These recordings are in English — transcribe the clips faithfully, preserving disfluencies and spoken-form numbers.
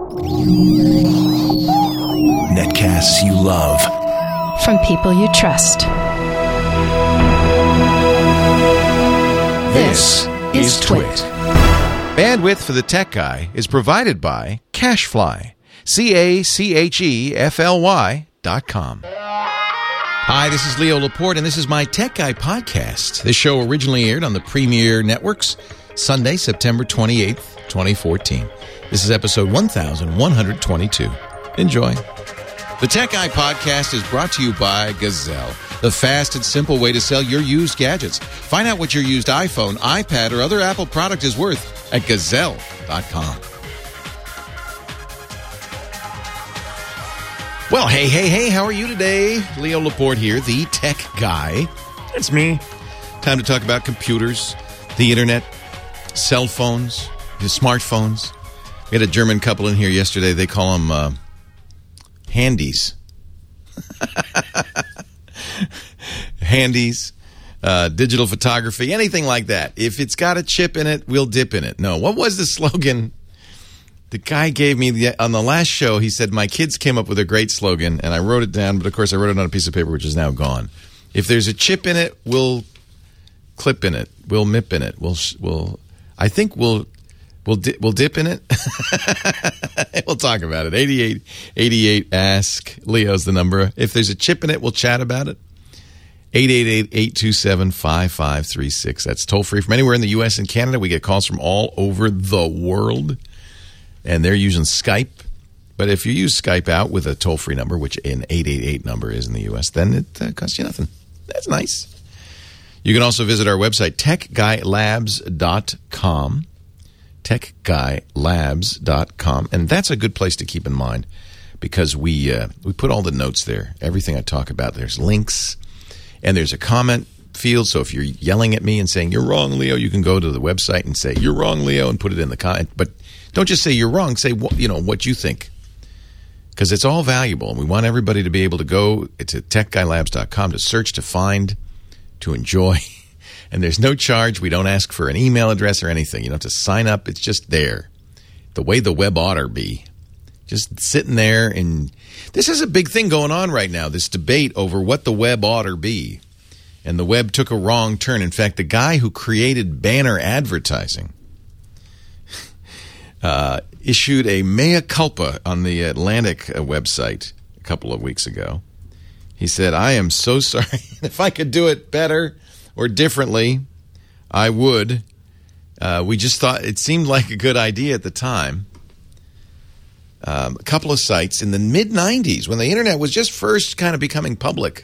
Netcasts you love. From people you trust. This is Twit. Bandwidth for the Tech Guy is provided by CacheFly. C A C H E F L Y dot com. Hi, this is Leo Laporte, and this is my Tech Guy podcast. This show originally aired on the Premier Networks, Sunday, September twenty-eighth, twenty fourteen. This is episode one thousand one hundred twenty-two. Enjoy. The Tech Guy podcast is brought to you by Gazelle, the fast and simple way to sell your used gadgets. Find out what your used iPhone, iPad, or other Apple product is worth at gazelle dot com. Well, hey, hey, hey, how are you today? Leo Laporte here, the Tech Guy. It's me. Time to talk about computers, the internet, cell phones, the smartphones. We had a German couple in here yesterday. They call them uh, handies. Handies, uh, digital photography, anything like that. If it's got a chip in it, we'll dip in it. No, what was the slogan? The guy gave me, the, on the last show, he said, my kids came up with a great slogan, and I wrote it down, but of course I wrote it on a piece of paper, which is now gone. If there's a chip in it, we'll clip in it. We'll M I P in it. We'll, we'll, I think we'll, we'll, di- we'll dip in it. We'll talk about it. eighty-eight eighty-eight ask. Leo's the number. If there's a chip in it, we'll chat about it. eight eight eight, eight two seven, five five three six. That's toll free from anywhere in the U S and Canada. We get calls from all over the world. And they're using Skype. But if you use Skype out with a toll-free number, which an eight eight eight number is in the U S, then it uh, costs you nothing. That's nice. You can also visit our website, tech guy labs dot com. tech guy labs dot com. And that's a good place to keep in mind because we uh, we put all the notes there. Everything I talk about, there's links. And there's a comment field. So if you're yelling at me and saying, you're wrong, Leo, you can go to the website and say, you're wrong, Leo, and put it in the comment. But don't just say you're wrong. Say, you know, what you think. Because it's all valuable. And we want everybody to be able to go to tech guy labs dot com to search, to find, to enjoy. And there's no charge. We don't ask for an email address or anything. You don't have to sign up. It's just there. The way the web ought to be. Just sitting there. And this is a big thing going on right now, this debate over what the web ought to be. And the web took a wrong turn. In fact, the guy who created banner advertising Uh, issued a mea culpa on the Atlantic uh, website a couple of weeks ago. He said, I am so sorry. If I could do it better or differently, I would. Uh, we just thought it seemed like a good idea at the time. Um, a couple of sites in the mid nineties, when the internet was just first kind of becoming public,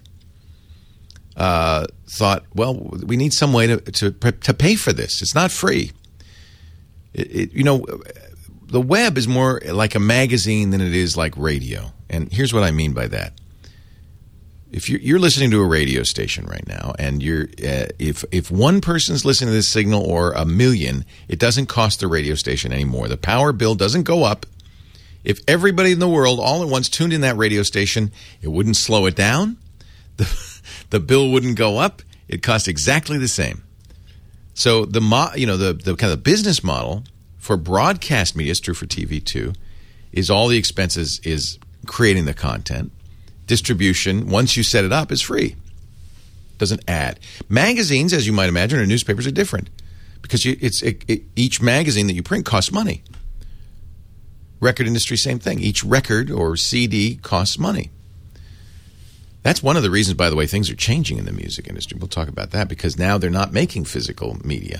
uh, thought, well, we need some way to, to, to pay for this. It's not free. It, it, you know, the web is more like a magazine than it is like radio. And here's what I mean by that. If you're, you're listening to a radio station right now, and you're uh, if if one person's listening to this signal or a million, it doesn't cost the radio station anymore. The power bill doesn't go up. If everybody in the world all at once tuned in that radio station, it wouldn't slow it down. The, the bill wouldn't go up. It costs exactly the same. So the mo- you know the, the kind of business model for broadcast media, is true for T V too, is all the expenses is creating the content. Distribution, once you set it up, is free. Doesn't add. Magazines, as you might imagine, or newspapers are different because you, it's it, it, each magazine that you print costs money. Record industry, same thing. Each record or C D costs money. That's one of the reasons, by the way, things are changing in the music industry. We'll talk about that because now they're not making physical media.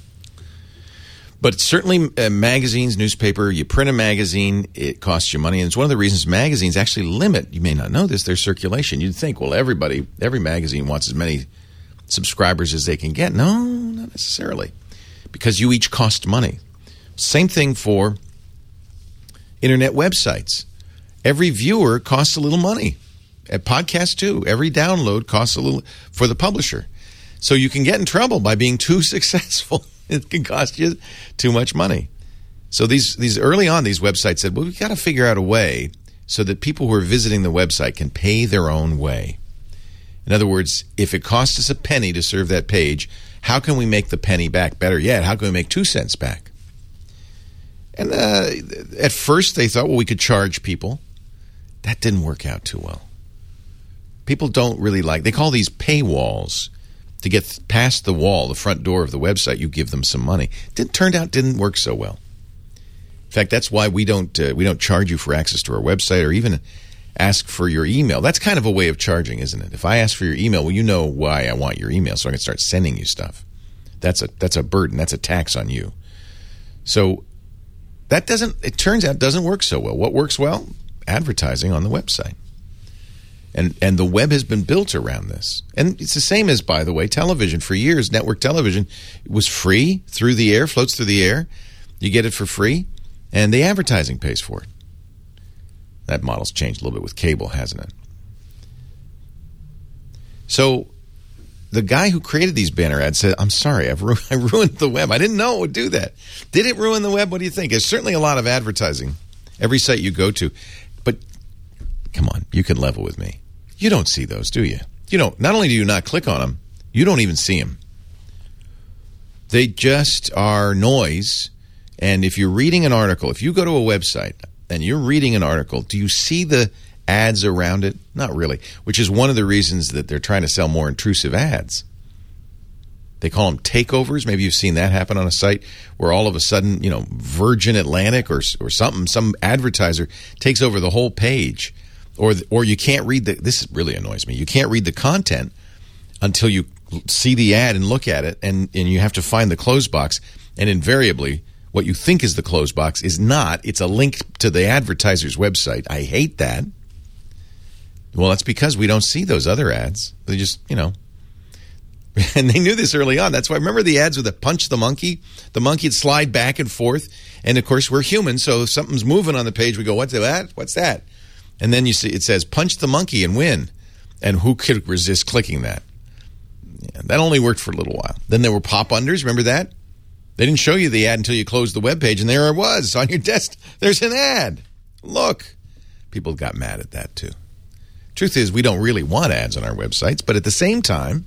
But certainly uh, magazines, newspaper, you print a magazine, it costs you money. And it's one of the reasons magazines actually limit, you may not know this, their circulation. You'd think, well, everybody, every magazine wants as many subscribers as they can get. No, not necessarily. Because you each cost money. Same thing for internet websites. Every viewer costs a little money. At podcasts, too. Every download costs a little for the publisher. So you can get in trouble by being too successful. It can cost you too much money. So these these early on, these websites said, well, we've got to figure out a way so that people who are visiting the website can pay their own way. In other words, if it costs us a penny to serve that page, how can we make the penny back? Better yet, how can we make two cents back? And uh, at first they thought, well, we could charge people. That didn't work out too well. People don't really like, they call these paywalls. To get past the wall, the front door of the website, you give them some money. It turned out didn't work so well. In fact, that's why we don't uh, we don't charge you for access to our website or even ask for your email. That's kind of a way of charging, isn't it? If I ask for your email, well, you know why I want your email, so I can start sending you stuff. That's a that's a burden. That's a tax on you. So that doesn't, it turns out, doesn't work so well. What works well? Advertising on the website. And and the web has been built around this. And it's the same as, by the way, television. For years, network television was free through the air, floats through the air. You get it for free, and the advertising pays for it. That model's changed a little bit with cable, hasn't it? So the guy who created these banner ads said, I'm sorry, I've ru- I ruined the web. I didn't know it would do that. Did it ruin the web? What do you think? There's certainly a lot of advertising. Every site you go to. But come on, you can level with me. You don't see those, do you? You don't. Not only do you not click on them, you don't even see them. They just are noise. And if you're reading an article, if you go to a website and you're reading an article, do you see the ads around it? Not really, which is one of the reasons that they're trying to sell more intrusive ads. They call them takeovers. Maybe you've seen that happen on a site where all of a sudden, you know, Virgin Atlantic or or something, some advertiser takes over the whole page. Or or you can't read the, this really annoys me, you can't read the content until you see the ad and look at it, and, and you have to find the close box. And invariably, what you think is the close box is not. It's a link to the advertiser's website. I hate that. Well, that's because we don't see those other ads. They just, you know. And they knew this early on. That's why, remember the ads with the punch the monkey? The monkey would slide back and forth. And, of course, we're human, so if something's moving on the page, we go, what's that? What's that? And then you see it says, punch the monkey and win. And who could resist clicking that? Yeah, that only worked for a little while. Then there were pop-unders. Remember that? They didn't show you the ad until you closed the webpage, and there it was on your desk. There's an ad. Look. People got mad at that, too. Truth is, we don't really want ads on our websites, but at the same time,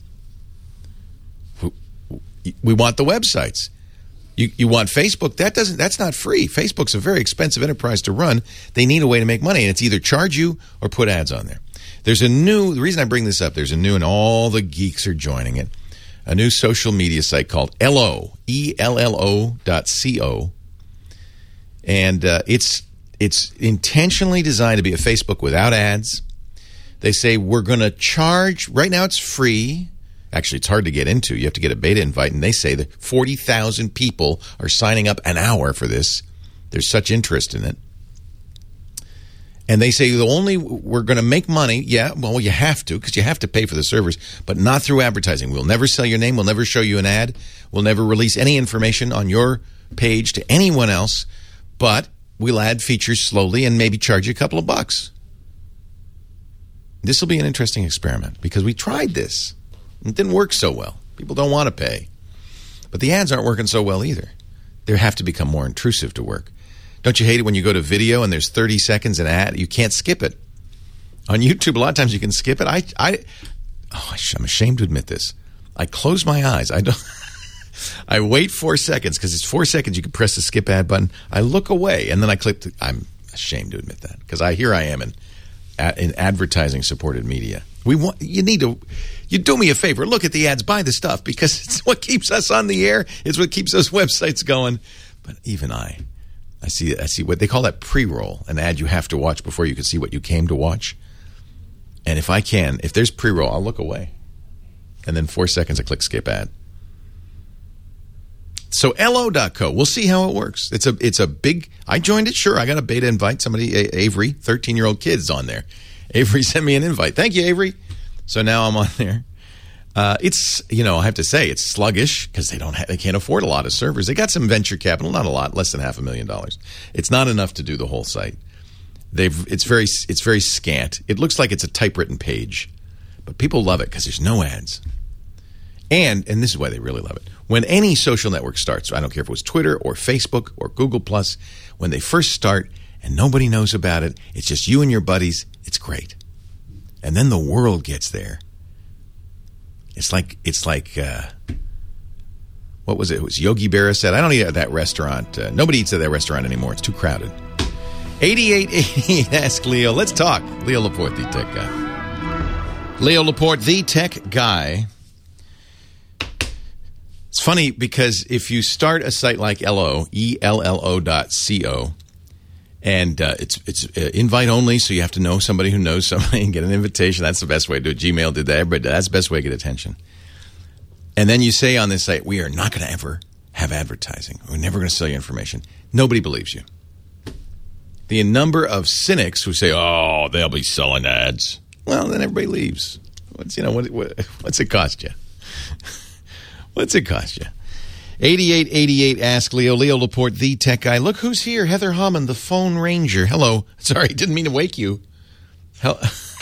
we want the websites. You you want Facebook? That doesn't. That's not free. Facebook's a very expensive enterprise to run. They need a way to make money, and it's either charge you or put ads on there. There's a new. The reason I bring this up, there's a new, and all the geeks are joining it. A new social media site called Ello, E L L O dot C O, and uh, it's it's intentionally designed to be a Facebook without ads. They say we're going to charge. Right now, it's free. Actually, it's hard to get into. You have to get a beta invite, and they say that forty thousand people are signing up an hour for this. There's such interest in it. And they say the only we're going to make money, yeah, well, you have to, because you have to pay for the servers, but not through advertising. We'll never sell your name. We'll never show you an ad. We'll never release any information on your page to anyone else, but we'll add features slowly and maybe charge you a couple of bucks. This will be an interesting experiment, because we tried this. It didn't work so well. People don't want to pay. But the ads aren't working so well either. They have to become more intrusive to work. Don't you hate it when you go to video and there's thirty seconds an ad? You can't skip it. On YouTube, a lot of times you can skip it. I, I, oh, I'm ashamed to admit this. I close my eyes. I don't. I wait four seconds because it's four seconds. You can press the skip ad button. I look away and then I click. The, I'm ashamed to admit that because I here I am in, in advertising supported media. We want you need to. You do me a favor. Look at the ads. Buy the stuff because it's what keeps us on the air. It's what keeps those websites going. But even I, I see. I see what they call that pre-roll, an ad you have to watch before you can see what you came to watch. And if I can, if there's pre-roll, I'll look away. And then four seconds, I click skip ad. So L O dot co. We'll see how it works. It's a it's a big. I joined it. Sure, I got a beta invite. Somebody, Avery, thirteen-year-old kid's on there. Avery sent me an invite. Thank you, Avery. So now I'm on there. Uh, it's, you know, I have to say it's sluggish because they don't ha- they can't afford a lot of servers. They got some venture capital, not a lot, less than half a million dollars. It's not enough to do the whole site. They've it's very it's very scant. It looks like it's a typewritten page, but people love it because there's no ads. And and this is why they really love it. When any social network starts, I don't care if it was Twitter or Facebook or Google Plus, when they first start and nobody knows about it, it's just you and your buddies. It's great. And then the world gets there. It's like it's like uh, what was it? It was Yogi Berra said, I don't eat at that restaurant. Uh, nobody eats at that restaurant anymore. It's too crowded. eighty-eight eighty-eight, ask Leo. Let's talk. Leo Laporte, the tech guy. Leo Laporte, the tech guy. It's funny because if you start a site like L O, E L L O dot C O, and uh, it's it's uh, invite only, so you have to know somebody who knows somebody and get an invitation. That's the best way to do it. Gmail did that, but that's the best way to get attention. And then you say on this site, we are not going to ever have advertising. We're never going to sell you information. Nobody believes you. The number of cynics who say, oh, they'll be selling ads. Well, then everybody leaves. What's, you know, what, what, what's it cost you? What's it cost you? eighty-eight eighty-eight, ask Leo. Leo Laporte, the tech guy. Look who's here. Heather Hammond, the phone ranger. Hello. Sorry, didn't mean to wake you. Hel-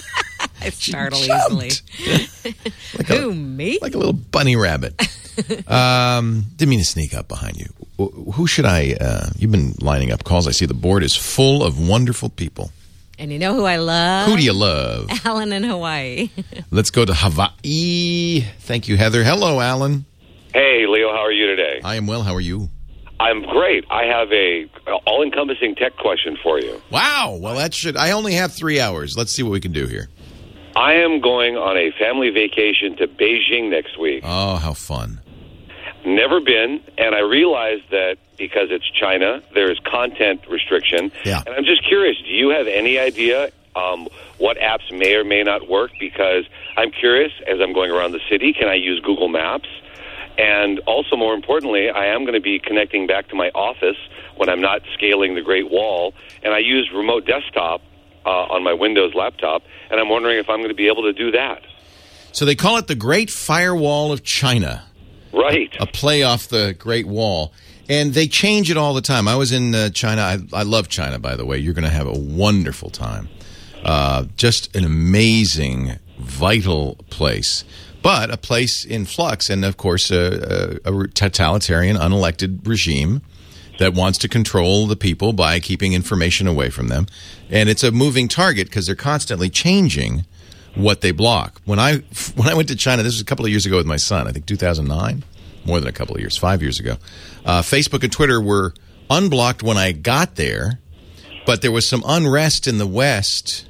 I startle easily. like Who, a, me? Like a little bunny rabbit. um, didn't mean to sneak up behind you. Who should I... Uh, you've been lining up calls. I see the board is full of wonderful people. And you know who I love? Who do you love? Alan in Hawaii. Let's go to Hawaii. Thank you, Heather. Hello, Alan. Hey, Leo, how are you today? I am well. How are you? I'm great. I have a all-encompassing tech question for you. Wow. Well, that should... I only have three hours. Let's see what we can do here. I am going on a family vacation to Beijing next week. Oh, how fun. Never been, and I realize that because it's China, there is content restriction. Yeah. And I'm just curious, do you have any idea um, what apps may or may not work? Because I'm curious, as I'm going around the city, can I use Google Maps? And also, more importantly, I am going to be connecting back to my office when I'm not scaling the Great Wall, and I use remote desktop uh, on my Windows laptop, and I'm wondering if I'm going to be able to do that. So they call it the Great Firewall of China. Right. A play off the Great Wall. And they change it all the time. I was in uh, China. I, I love China, by the way. You're going to have a wonderful time. Uh, just an amazing, vital place. But a place in flux, and of course a, a, a totalitarian, unelected regime that wants to control the people by keeping information away from them. And it's a moving target because they're constantly changing what they block. When I when I went to China, this was a couple of years ago with my son, I think two thousand nine, more than a couple of years, five years ago. Uh, Facebook and Twitter were unblocked when I got there, but there was some unrest in the West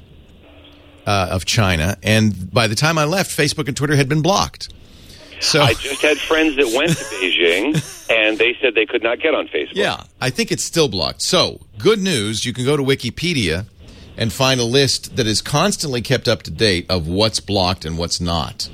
Uh, of China, and by the time I left, Facebook and Twitter had been blocked. So I just had friends that went to Beijing, and they said they could not get on Facebook. Yeah, I think it's still blocked. So, good news, you can go to Wikipedia and find a list that is constantly kept up to date of what's blocked and what's not.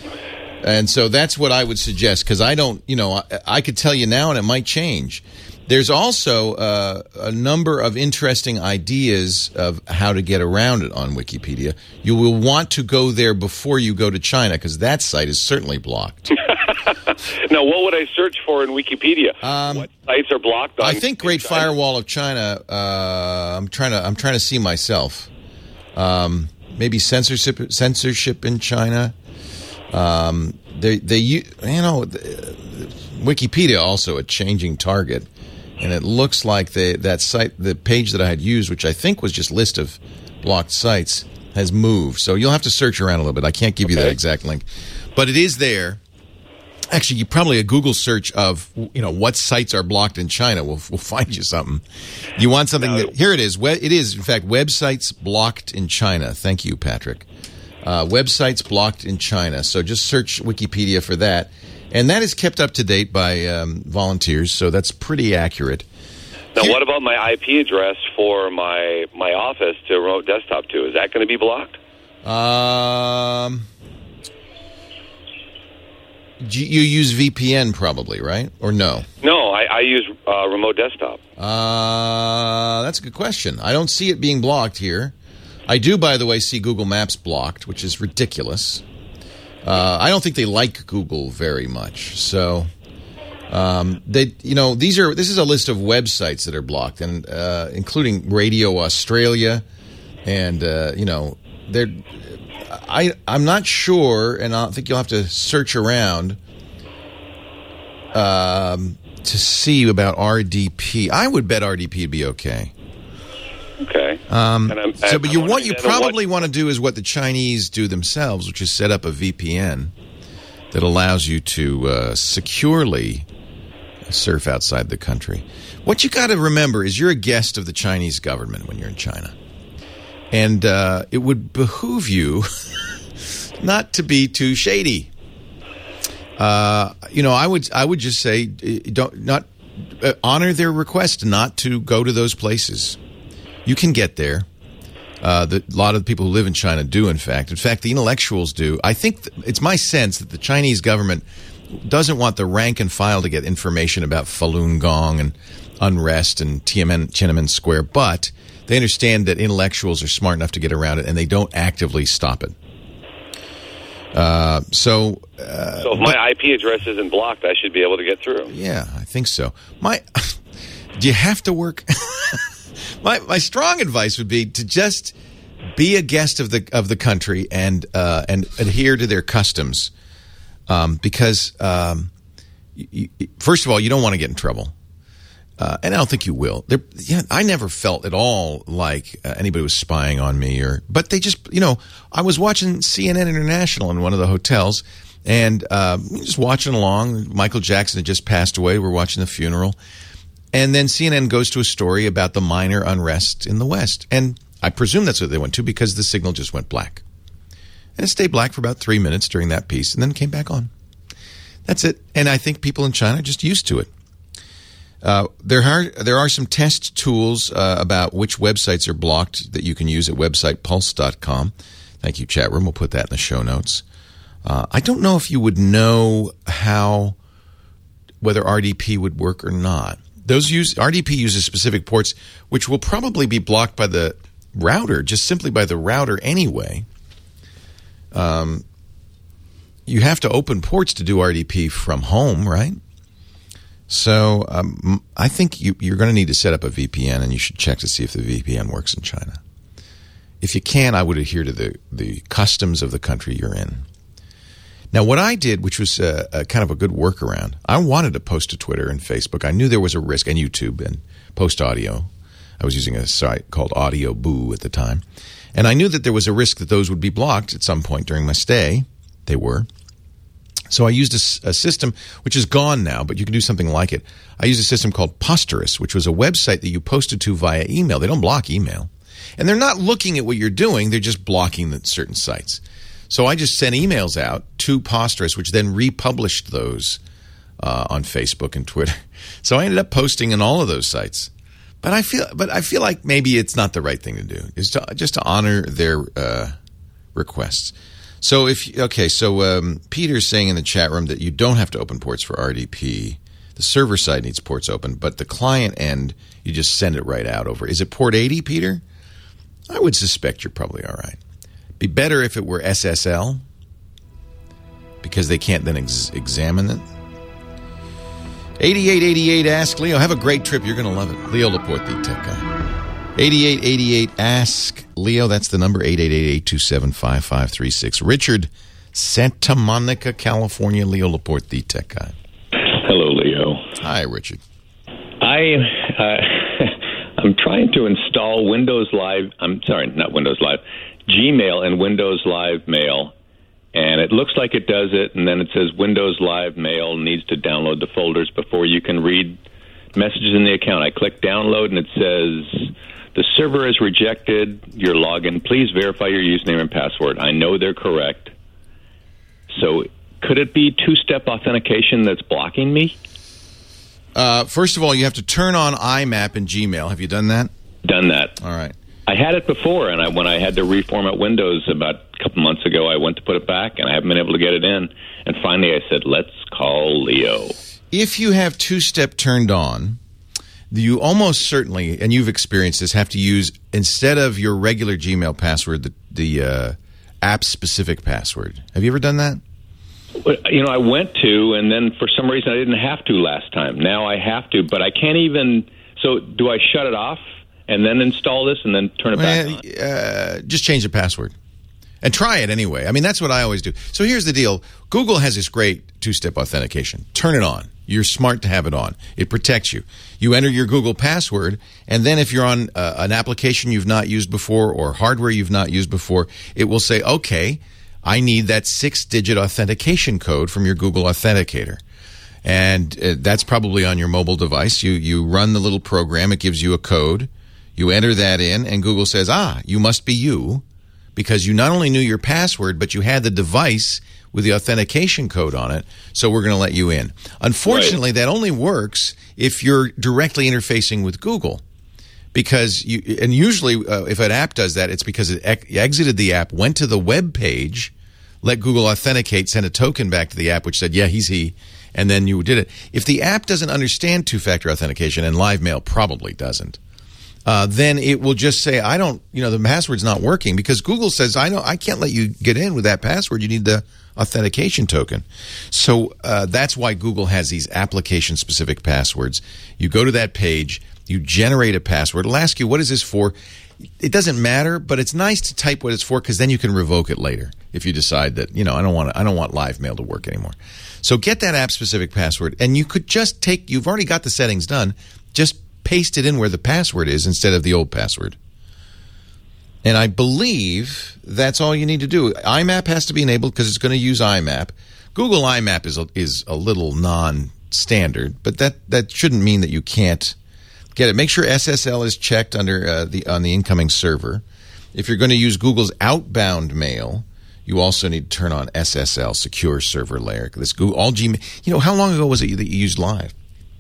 And so that's what I would suggest, because I don't, you know, I, I could tell you now and it might change. There's also uh, a number of interesting ideas of how to get around it on Wikipedia. You will want to go there before you go to China, because that site is certainly blocked. Now, what would I search for in Wikipedia? Um, what sites are blocked? On I think Great China? Firewall of China. Uh, I'm trying to. I'm trying to see myself. Um, maybe censorship. Censorship in China. Um, they. They. You know. Wikipedia also a changing target. And it looks like the, that site, the page that I had used, which I think was just list of blocked sites, has moved. So you'll have to search around a little bit. I can't give you okay. that exact link. But it is there. Actually, you probably a Google search of, you know, what sites are blocked in China will will find you something. You want something that, here it is. It is, in fact, websites blocked in China. Thank you, Patrick. Uh, websites blocked in China. So just search Wikipedia for that. And that is kept up to date by um, volunteers, so that's pretty accurate. Now, what about my I P address for my my office to remote desktop to? Is that going to be blocked? Um, you use V P N probably, right? Or no? No, I, I use uh, remote desktop. Uh, that's a good question. I don't see it being blocked here. I do, by the way, see Google Maps blocked, which is ridiculous. Uh, I don't think they like Google very much. So, um, they, you know, these are this is a list of websites that are blocked, and uh, including Radio Australia, and uh, you know, they're. I I'm not sure, and I think you'll have to search around um, to see about R D P. I would bet R D P would be okay. Okay. Um, and I'm, so, but you, what you probably what, want to do is what the Chinese do themselves, which is set up a V P N that allows you to uh, securely surf outside the country. What you got to remember is you're a guest of the Chinese government when you're in China. And uh, it would behoove you not to be too shady. Uh, you know, I would I would just say don't not uh, honor their request not to go to those places. You can get there. Uh, the, a lot of the people who live in China do, in fact. In fact, the intellectuals do. I think th- it's my sense that the Chinese government doesn't want the rank and file to get information about Falun Gong and unrest and Tiananmen, Tiananmen Square, but they understand that intellectuals are smart enough to get around it, and they don't actively stop it. Uh, so, uh, so if my I P address isn't blocked, I should be able to get through. Yeah, I think so. My, do you have to work? my my strong advice would be to just be a guest of the of the country and uh, and adhere to their customs, um, because um, you, you, first of all, you don't want to get in trouble. Uh, and I don't think you will. They're, yeah, I never felt at all like uh, anybody was spying on me, or. But they just, you know, I was watching C N N International in one of the hotels, and uh, just watching along. Michael Jackson had just passed away. We're watching the funeral, and then C N N goes to a story about the minor unrest in the West, and I presume that's what they went to because the signal just went black, and it stayed black for about three minutes during that piece, and then it came back on. That's it, and I think people in China are just used to it. Uh, there are there are some test tools uh, about which websites are blocked that you can use at website pulse dot com. Thank you, chat room. We'll put that in the show notes. Uh, I don't know if you would know how whether R D P would work or not. Those use R D P uses specific ports which will probably be blocked by the router, just simply by the router anyway. Um, you have to open ports to do R D P from home, right? So um, I think you, you're going to need to set up a V P N, and you should check to see if the V P N works in China. If you can, I would adhere to the, the customs of the country you're in. Now, what I did, which was a, a kind of a good workaround, I wanted to post to Twitter and Facebook. I knew there was a risk, and YouTube, and post audio. I was using a site called Audio Boo at the time. And I knew that there was a risk that those would be blocked at some point during my stay. They were. So I used a, a system, which is gone now, but you can do something like it. I used a system called Posterous, which was a website that you posted to via email. They don't block email. And they're not looking at what you're doing. They're just blocking the certain sites. So I just sent emails out to Posterous, which then republished those uh, on Facebook and Twitter. So I ended up posting on all of those sites. But I feel, but I feel like maybe it's not the right thing to do. Is to just to honor their uh, requests. So if okay, so um, Peter's saying in the chat room that you don't have to open ports for R D P. The server side needs ports open, but the client end you just send it right out over. Is it port eighty, Peter? I would suspect you're probably all right. Be better if it were S S L because they can't then ex- examine it. eighty-eight eighty-eight Ask Leo. Have a great trip. You're going to love it. Leo Laporte, the tech guy. eighty-eight eighty-eight Ask Leo. That's the number, eight eight eight, eight two seven, five five three six. Richard, Santa Monica, California. Leo Laporte, the tech guy. Hello, Leo. Hi, Richard. I, uh, I'm trying to install Windows Live. I'm sorry, not Windows Live. Gmail and Windows Live Mail. And it looks like it does it, and then it says Windows Live Mail needs to download the folders before you can read messages in the account. I click download, and it says the server has rejected your login. Please verify your username and password. I know they're correct. So could it be two-step authentication that's blocking me? Uh, first of all, you have to turn on I MAP in Gmail. Have you done that? Done that. All right. I had it before, and I, when I had to reformat Windows about a couple months ago, I went to put it back, and I haven't been able to get it in. And finally, I said, let's call Leo. If you have two-step turned on, you almost certainly, and you've experienced this, have to use, instead of your regular Gmail password, the, the uh, app-specific password. Have you ever done that? You know, I went to, and then for some reason I didn't have to last time. Now I have to, but I can't even. So do I shut it off and then install this and then turn it back well, on? Uh, just change the password. And try it anyway. I mean, that's what I always do. So here's the deal. Google has this great two-step authentication. Turn it on. You're smart to have it on. It protects you. You enter your Google password, and then if you're on uh, an application you've not used before or hardware you've not used before, it will say, okay, I need that six-digit authentication code from your Google Authenticator. And uh, that's probably on your mobile device. You you run the little program. It gives you a code. You enter that in, and Google says, ah, you must be you, because you not only knew your password, but you had the device with the authentication code on it, so we're going to let you in. Unfortunately, right. That only works if you're directly interfacing with Google. Because you, and usually uh, if an app does that, it's because it ex- exited the app, went to the web page, let Google authenticate, send a token back to the app which said, yeah, he's he, and then you did it. If the app doesn't understand two-factor authentication, and LiveMail probably doesn't, uh, then it will just say, I don't, you know, the password's not working, because Google says, I know I can't let you get in with that password. You need the authentication token. So uh, that's why Google has these application-specific passwords. You go to that page, you generate a password. It'll ask you, what is this for? It doesn't matter, but it's nice to type what it's for, because then you can revoke it later if you decide that, you know, I don't want to, I don't want LiveMail to work anymore. So get that app-specific password, and you could just take, you've already got the settings done, just paste it in where the password is instead of the old password. And I believe that's all you need to do. I MAP has to be enabled because it's going to use I MAP. Google I MAP is a, is a little non-standard, but that, that shouldn't mean that you can't get it. Make sure S S L is checked under uh, the on the incoming server. If you're going to use Google's outbound mail, you also need to turn on S S L, Secure Server Layer. This Google, all Gmail. You know, how long ago was it that you used Live?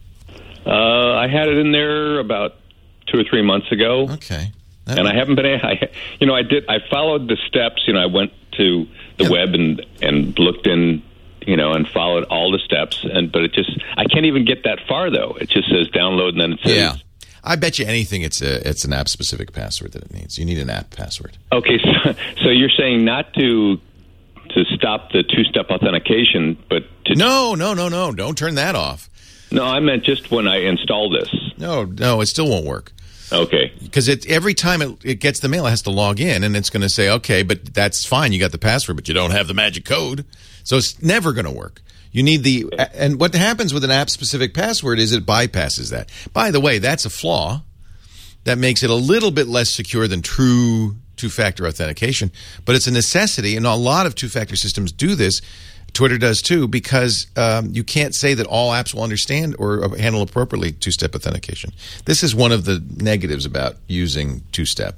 Uh, I had it in there about two or three months ago. Okay. That and I haven't been, I, you know, I did, I followed the steps, you know, I went to the yeah. web and, and looked in, you know, and followed all the steps, and but it just, I can't even get that far, though. It just says download, and then it says. Yeah. I bet you anything it's a, it's an app-specific password that it needs. You need an app password. Okay, so, so you're saying not to to stop the two-step authentication, but to... No, no, no, no. Don't turn that off. No, I meant just when I install this. No, no, it still won't work. Okay. Because it, every time it, it gets the mail, it has to log in, and it's going to say, okay, but that's fine. You got the password, but you don't have the magic code. So it's never going to work. You need the, and what happens with an app-specific password is it bypasses that. By the way, that's a flaw that makes it a little bit less secure than true two-factor authentication, but it's a necessity, and a lot of two-factor systems do this. Twitter does too, because um, you can't say that all apps will understand or handle appropriately two-step authentication. This is one of the negatives about using two-step.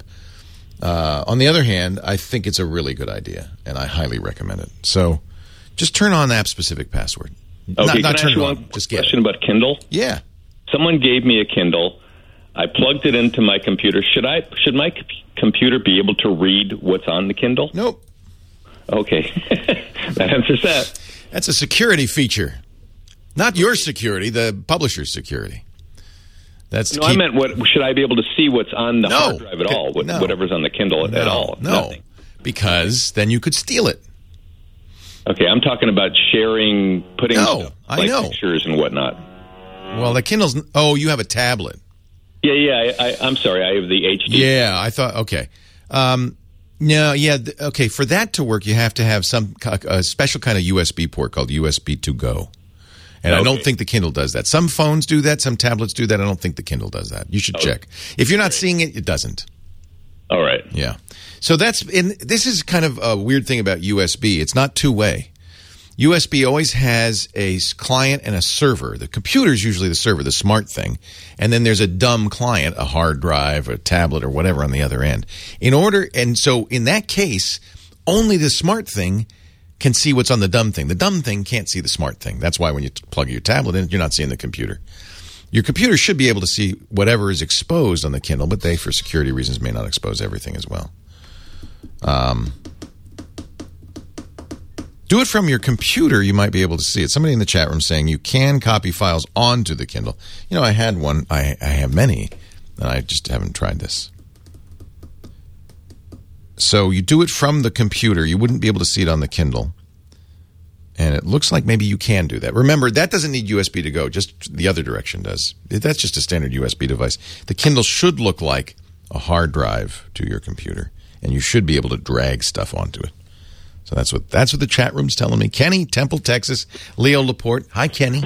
Uh, on the other hand, I think it's a really good idea, and I highly recommend it. So just turn on the app-specific password. Okay, not, can not I turn ask you it on. one Just get question it. about Kindle? Yeah. Someone gave me a Kindle. I plugged it into my computer. Should I? Should my c- computer be able to read what's on the Kindle? Nope. Okay. That answers that. That's a security feature. Not your security, the publisher's security. That's no, keep... I meant, what should I be able to see what's on the no. hard drive at all? What, no. Whatever's on the Kindle no. at all? No, Nothing. Because then you could steal it. Okay, I'm talking about sharing, putting no, stuff, I like know. pictures and whatnot. Well, the Kindle's... Oh, you have a tablet. Yeah, yeah, I, I, I'm sorry, I have the H D. Yeah, I thought... Okay. Um, no, yeah, th- okay, for that to work, you have to have some a special kind of U S B port called U S B to go. And okay. I don't think the Kindle does that. Some phones do that, some tablets do that. I don't think the Kindle does that. You should oh, check. If you're not great. seeing it, it doesn't. All right. Yeah. So that's... And this is kind of a weird thing about U S B. It's not two-way. U S B always has a client and a server. The computer is usually the server, the smart thing. And then there's a dumb client, a hard drive, a tablet, or whatever on the other end. In order, and so in that case, only the smart thing can see what's on the dumb thing. The dumb thing can't see the smart thing. That's why when you plug your tablet in, you're not seeing the computer. Your computer should be able to see whatever is exposed on the Kindle, but they, for security reasons, may not expose everything as well. Um... Do it from your computer. You might be able to see it. Somebody in the chat room saying you can copy files onto the Kindle. You know, I had one. I, I have many, and I just haven't tried this. So you do it from the computer. You wouldn't be able to see it on the Kindle. And it looks like maybe you can do that. Remember, that doesn't need U S B to go. Just the other direction does. That's just a standard U S B device. The Kindle should look like a hard drive to your computer, and you should be able to drag stuff onto it. So that's what that's what the chat room's telling me. Kenny, Temple, Texas. Leo Laporte. Hi, Kenny.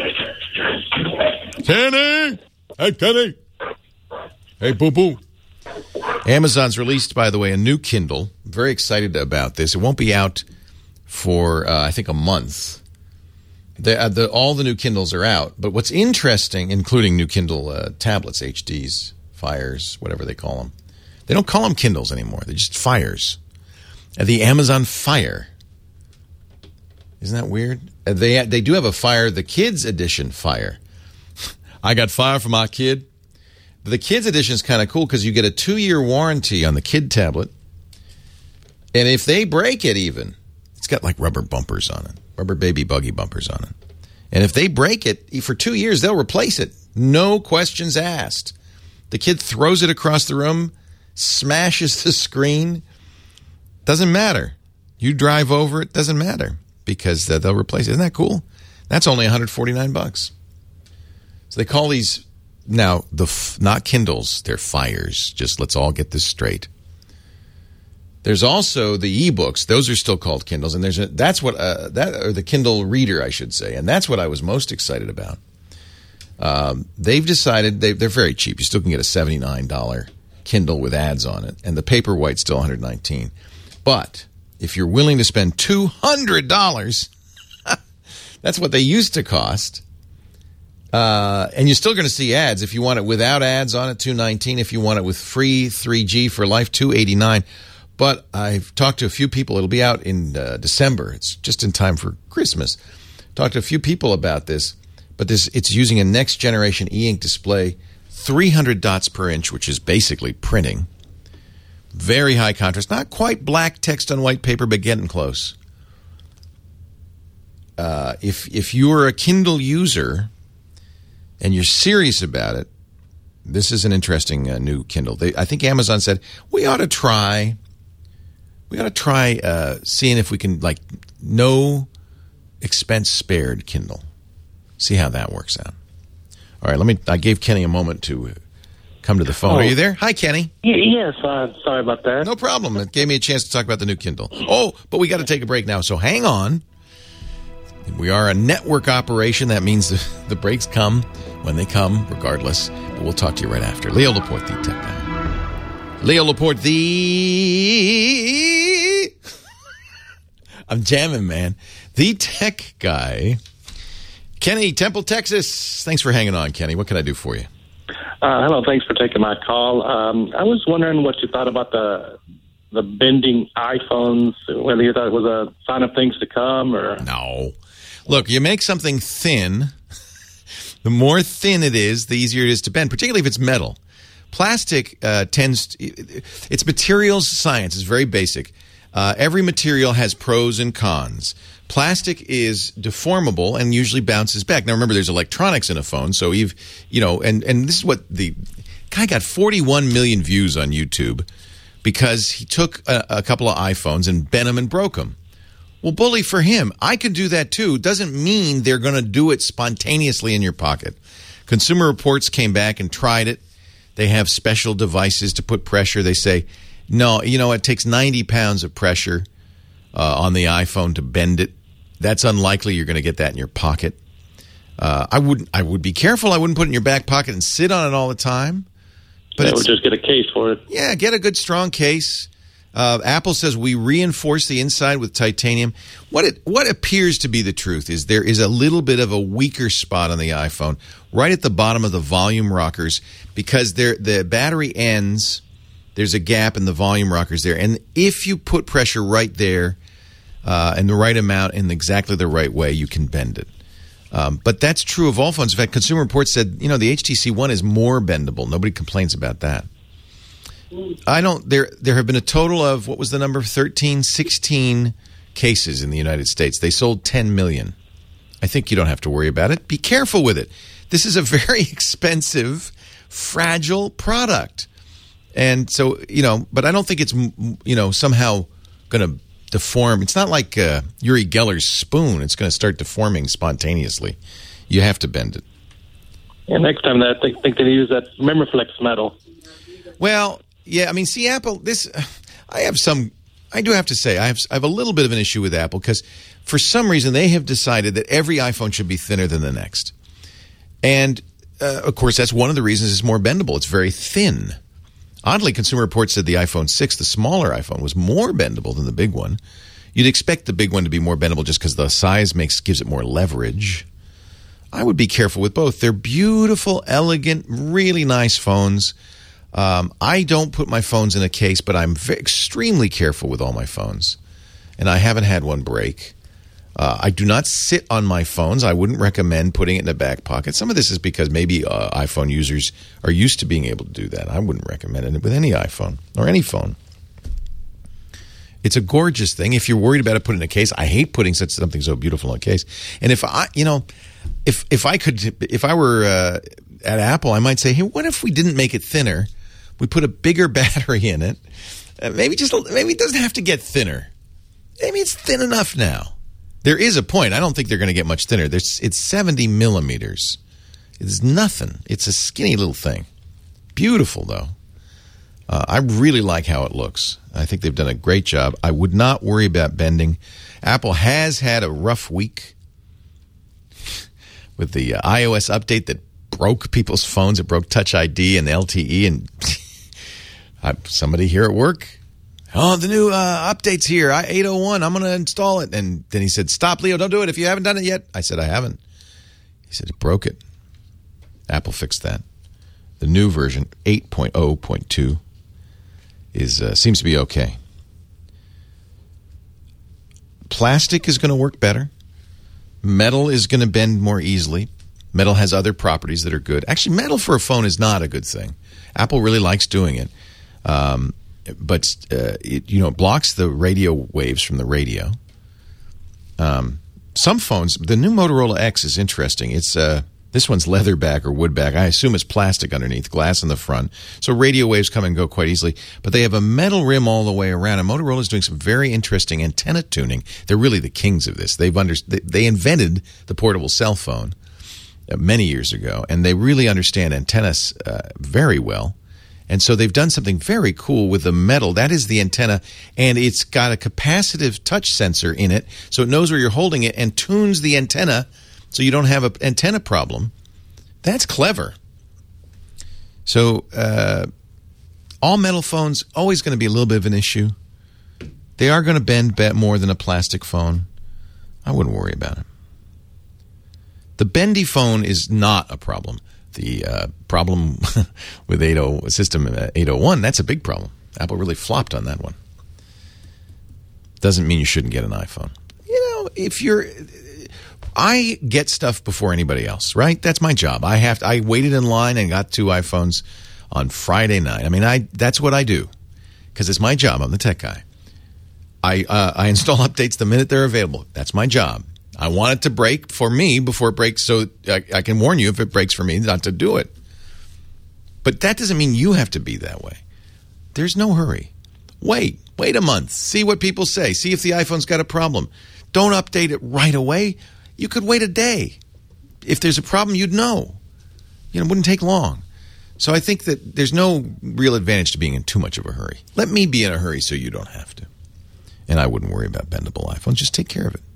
Kenny! Hey, Kenny! Hey, boo-boo. Amazon's released, by the way, a new Kindle. I'm very excited about this. It won't be out for, uh, I think, a month. The, uh, the, all the new Kindles are out. But what's interesting, including new Kindle uh, tablets, H Ds, Fires, whatever they call them. They don't call them Kindles anymore. They're just Fires. Uh, the Amazon Fire. Isn't that weird? Uh, they they do have a Fire, the Kids Edition Fire. I got Fire for my kid. The Kids Edition is kind of cool because you get a two-year warranty on the kid tablet. And if they break it even, it's got like rubber bumpers on it. Rubber baby buggy bumpers on it. And if they break it, for two years, they'll replace it. No questions asked. The kid throws it across the room, smashes the screen. Doesn't matter. You drive over it, doesn't matter. Because uh, they'll replace it. Isn't that cool? That's only one hundred forty-nine bucks. So they call these, now, the f- not Kindles, they're Fires. Just let's all get this straight. There's also the ebooks; those are still called Kindles, and there's a, that's what uh, that or the Kindle Reader, I should say, and that's what I was most excited about. Um, they've decided they, they're very cheap. You still can get a seventy-nine dollars Kindle with ads on it, and the Paperwhite's still one hundred nineteen dollars. But if you're willing to spend two hundred dollars, that's what they used to cost. Uh, and you're still going to see ads. If you want it without ads on it, two hundred nineteen dollars. If you want it with free three G for life, two hundred eighty-nine dollars. But I've talked to a few people. It'll be out in uh, December. It's just in time for Christmas. Talked to a few people about this. But this it's using a next-generation e-ink display, three hundred dots per inch, which is basically printing. Very high contrast. Not quite black text on white paper, but getting close. Uh, if if you're a Kindle user and you're serious about it, this is an interesting uh, new Kindle. They, I think Amazon said, we ought to try... We got to try uh, seeing if we can, like, no expense spared Kindle. See how that works out. All right, let me. I gave Kenny a moment to come to the phone. Oh. Are you there? Hi, Kenny. Y- yes, uh, sorry about that. No problem. It gave me a chance to talk about the new Kindle. Oh, but we got to take a break now, so hang on. We are a network operation. That means the, the breaks come when they come, regardless. But we'll talk to you right after. Leo Laporte, the tech guy. Leo Laporte, the... I'm jamming, man. The tech guy. Kenny, Temple, Texas. Thanks for hanging on, Kenny. What can I do for you? Uh, hello, thanks for taking my call. Um, I was wondering what you thought about the the bending iPhones, whether you thought it was a sign of things to come or... No. Look, you make something thin. The more thin it is, the easier it is to bend, particularly if it's metal. Plastic uh, tends to, it's materials science. It's very basic. Uh, every material has pros and cons. Plastic is deformable and usually bounces back. Now, remember, there's electronics in a phone, so you've, you know, and, and this is what the guy got forty-one million views on YouTube because he took a, a couple of iPhones and bent them and broke them. Well, bully for him. I could do that too. Doesn't mean they're going to do it spontaneously in your pocket. Consumer Reports came back and tried it. They have special devices to put pressure. They say, no, you know, it takes ninety pounds of pressure uh, on the iPhone to bend it. That's unlikely you're going to get that in your pocket. Uh, I would I would be careful. I wouldn't put it in your back pocket and sit on it all the time. But yeah, we'll just get a case for it. Yeah, get a good strong case. Uh, Apple says we reinforce the inside with titanium. What it what appears to be the truth is there is a little bit of a weaker spot on the iPhone right at the bottom of the volume rockers because there the battery ends. There's a gap in the volume rockers there, and if you put pressure right there uh, in the right amount in exactly the right way, you can bend it. Um, but that's true of all phones. In fact, Consumer Reports said you know the H T C One is more bendable. Nobody complains about that. I don't. There, there have been a total of what was the number? thirteen, sixteen cases in the United States. They sold ten million. I think you don't have to worry about it. Be careful with it. This is a very expensive, fragile product, and so you know. But I don't think it's you know somehow going to deform. It's not like uh, Uri Geller's spoon. It's going to start deforming spontaneously. You have to bend it. Yeah, next time that I think, think they use that Memorflex metal. Well. Yeah, I mean, see, Apple, this, I have some, I do have to say, I have, I have a little bit of an issue with Apple because for some reason they have decided that every iPhone should be thinner than the next. And, uh, of course, that's one of the reasons it's more bendable. It's very thin. Oddly, Consumer Reports said the iPhone six, the smaller iPhone, was more bendable than the big one. You'd expect the big one to be more bendable just because the size makes gives it more leverage. I would be careful with both. They're beautiful, elegant, really nice phones. Um, I don't put my phones in a case, but I'm very, extremely careful with all my phones. And I haven't had one break. Uh, I do not sit on my phones. I wouldn't recommend putting it in a back pocket. Some of this is because maybe uh, iPhone users are used to being able to do that. I wouldn't recommend it with any iPhone or any phone. It's a gorgeous thing. If you're worried about it, put it in a case. I hate putting such something so beautiful in a case. And if I, you know, if if I could, if I were uh, at Apple, I might say, hey, what if we didn't make it thinner? We put a bigger battery in it. Uh, maybe just maybe it doesn't have to get thinner. Maybe it's thin enough now. There is a point. I don't think they're going to get much thinner. There's, it's seventy millimeters. It's nothing. It's a skinny little thing. Beautiful, though. Uh, I really like how it looks. I think they've done a great job. I would not worry about bending. Apple has had a rough week with the uh, iOS update that broke people's phones. It broke Touch I D and L T E. And I, somebody here at work, oh, the new uh, update's here, eight oh one. I'm going to install it. And then he said, stop, Leo, don't do it if you haven't done it yet. I said, I haven't. He said, it broke it. Apple fixed that. The new version, eight point oh point two. Is uh, seems to be okay. Plastic is going to work better. Metal is going to bend more easily. Metal has other properties that are good. Actually, metal for a phone is not a good thing. Apple really likes doing it, um, but uh, it you know blocks the radio waves from the radio. Um, some phones, the new Motorola X is interesting. It's uh, this one's leather back or wood back. I assume it's plastic underneath, glass in the front. So radio waves come and go quite easily. But they have a metal rim all the way around. And Motorola is doing some very interesting antenna tuning. They're really the kings of this. They've under, they invented the portable cell phone uh, many years ago. And they really understand antennas uh, very well. And so they've done something very cool with the metal. That is the antenna. And it's got a capacitive touch sensor in it. So it knows where you're holding it and tunes the antenna so you don't have an antenna problem. That's clever. So uh, all metal phones, always going to be a little bit of an issue. They are going to bend more than a plastic phone. I wouldn't worry about it. The bendy phone is not a problem. The uh, problem with eight oh, system eight oh one, that's a big problem. Apple really flopped on that one. Doesn't mean you shouldn't get an iPhone. You know, if you're... I get stuff before anybody else, right? That's my job. I have to, I waited in line and got two iPhones on Friday night. I mean, I that's what I do because it's my job. I'm the tech guy. I uh, I install updates the minute they're available. That's my job. I want it to break for me before it breaks, so I, I can warn you if it breaks for me not to do it. But that doesn't mean you have to be that way. There's no hurry. Wait. Wait a month. See what people say. See if the iPhone's got a problem. Don't update it right away. You could wait a day. If there's a problem, you'd know. You know, it wouldn't take long. So I think that there's no real advantage to being in too much of a hurry. Let me be in a hurry so you don't have to. And I wouldn't worry about bendable iPhones. Just take care of it.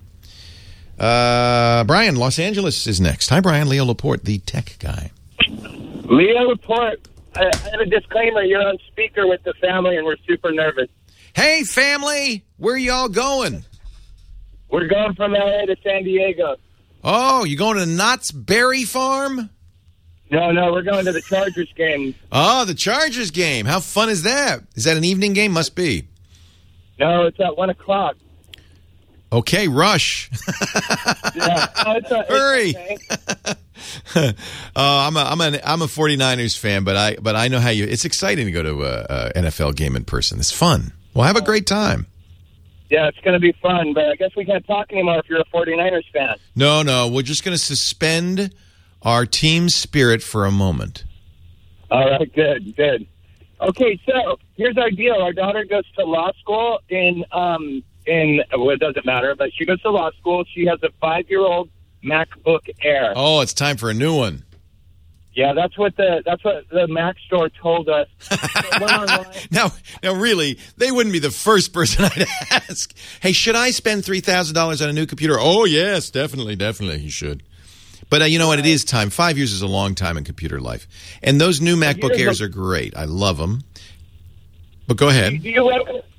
Uh, Brian, Los Angeles is next. Hi, Brian. Leo Laporte, the tech guy. Leo Laporte, I have a disclaimer. You're on speaker with the family, and we're super nervous. Hey, family. Where y'all going? We're going from L A to San Diego. Oh, you going to Knott's Berry Farm? No, no, we're going to the Chargers game. Oh, the Chargers game. How fun is that? Is that an evening game? Must be. No, it's at one o'clock. Okay, rush. Yeah. Oh, it's a, Hurry. It's okay. uh, I'm a I'm a I'm a 49ers fan, but I but I know how you. It's exciting to go to a, a N F L game in person. It's fun. Well, have a great time. Yeah, it's going to be fun, but I guess we can't talk anymore if you're a 49ers fan. No, no, we're just going to suspend our team spirit for a moment. All right, good, good. Okay, so here's our deal. Our daughter goes to law school in, um, in well, it doesn't matter, but she goes to law school. She has a five-year-old MacBook Air. Oh, it's time for a new one. Yeah, that's what the that's what the Mac store told us. now, now, really, they wouldn't be the first person I'd ask. Hey, should I spend three thousand dollars on a new computer? Oh, yes, definitely, definitely, you should. But uh, you know what? It is time. Five years is a long time in computer life. And those new MacBook Airs are great. I love them. But go ahead. Do you,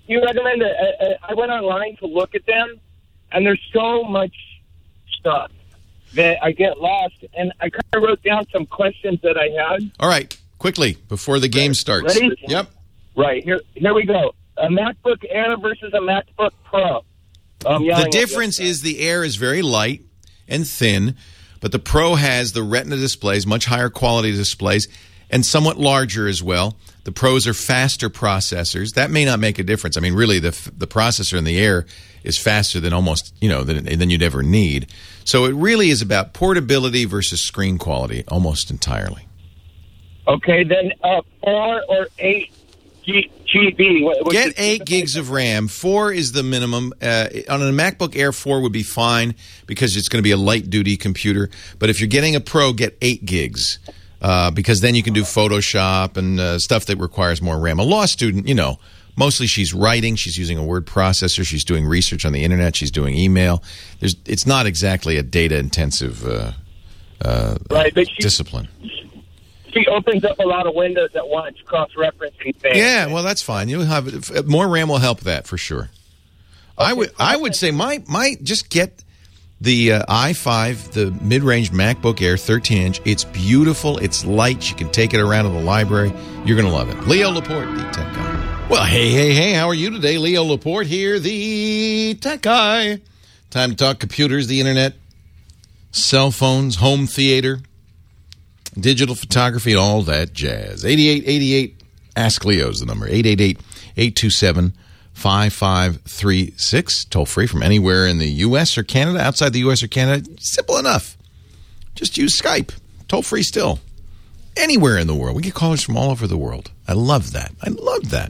you recommend it? I, I went online to look at them, and there's so much stuff that I get lost. And I kind of wrote down some questions that I had. All right, quickly, before the game starts. Ready? Yep. Right, here here we go. A MacBook Air versus a MacBook Pro. Um, The difference is the Air is very light and thin, but the Pro has the Retina displays, much higher quality displays, and somewhat larger as well. The Pros are faster processors. That may not make a difference. I mean, really, the the processor in the Air is faster than almost, you know, than, than you'd ever need. So it really is about portability versus screen quality almost entirely. Okay, then uh, four or eight G- GB. What, Get eight gigs of RAM. Four is the minimum. Uh, on a MacBook Air, four would be fine because it's going to be a light-duty computer. But if you're getting a Pro, get eight gigs. Uh, because then you can do Photoshop and uh, stuff that requires more RAM. A law student, you know, mostly she's writing. She's using a word processor. She's doing research on the Internet. She's doing email. There's, it's not exactly a data-intensive uh, uh, right, but she, discipline. She opens up a lot of windows at once, cross-referencing things. Yeah, well, that's fine. You'll have more RAM will help that for sure. Okay, I would, I would say my my just get the uh, i five, the mid-range MacBook Air thirteen inch. It's beautiful. It's light. You can take it around to the library. You're going to love it. Leo Laporte, the Tech Guy. Well, hey, hey, hey, how are you today? Leo Laporte here, the Tech Guy. Time to talk computers, the Internet, cell phones, home theater, digital photography, and all that jazz. eighty-eight eighty-eight, Ask Leo's the number. eight eight eight, eight two seven, five five three six. Toll free from anywhere in the U S or Canada, outside the U S or Canada. Simple enough. Just use Skype. Toll free still. Anywhere in the world. We get callers from all over the world. I love that. I love that.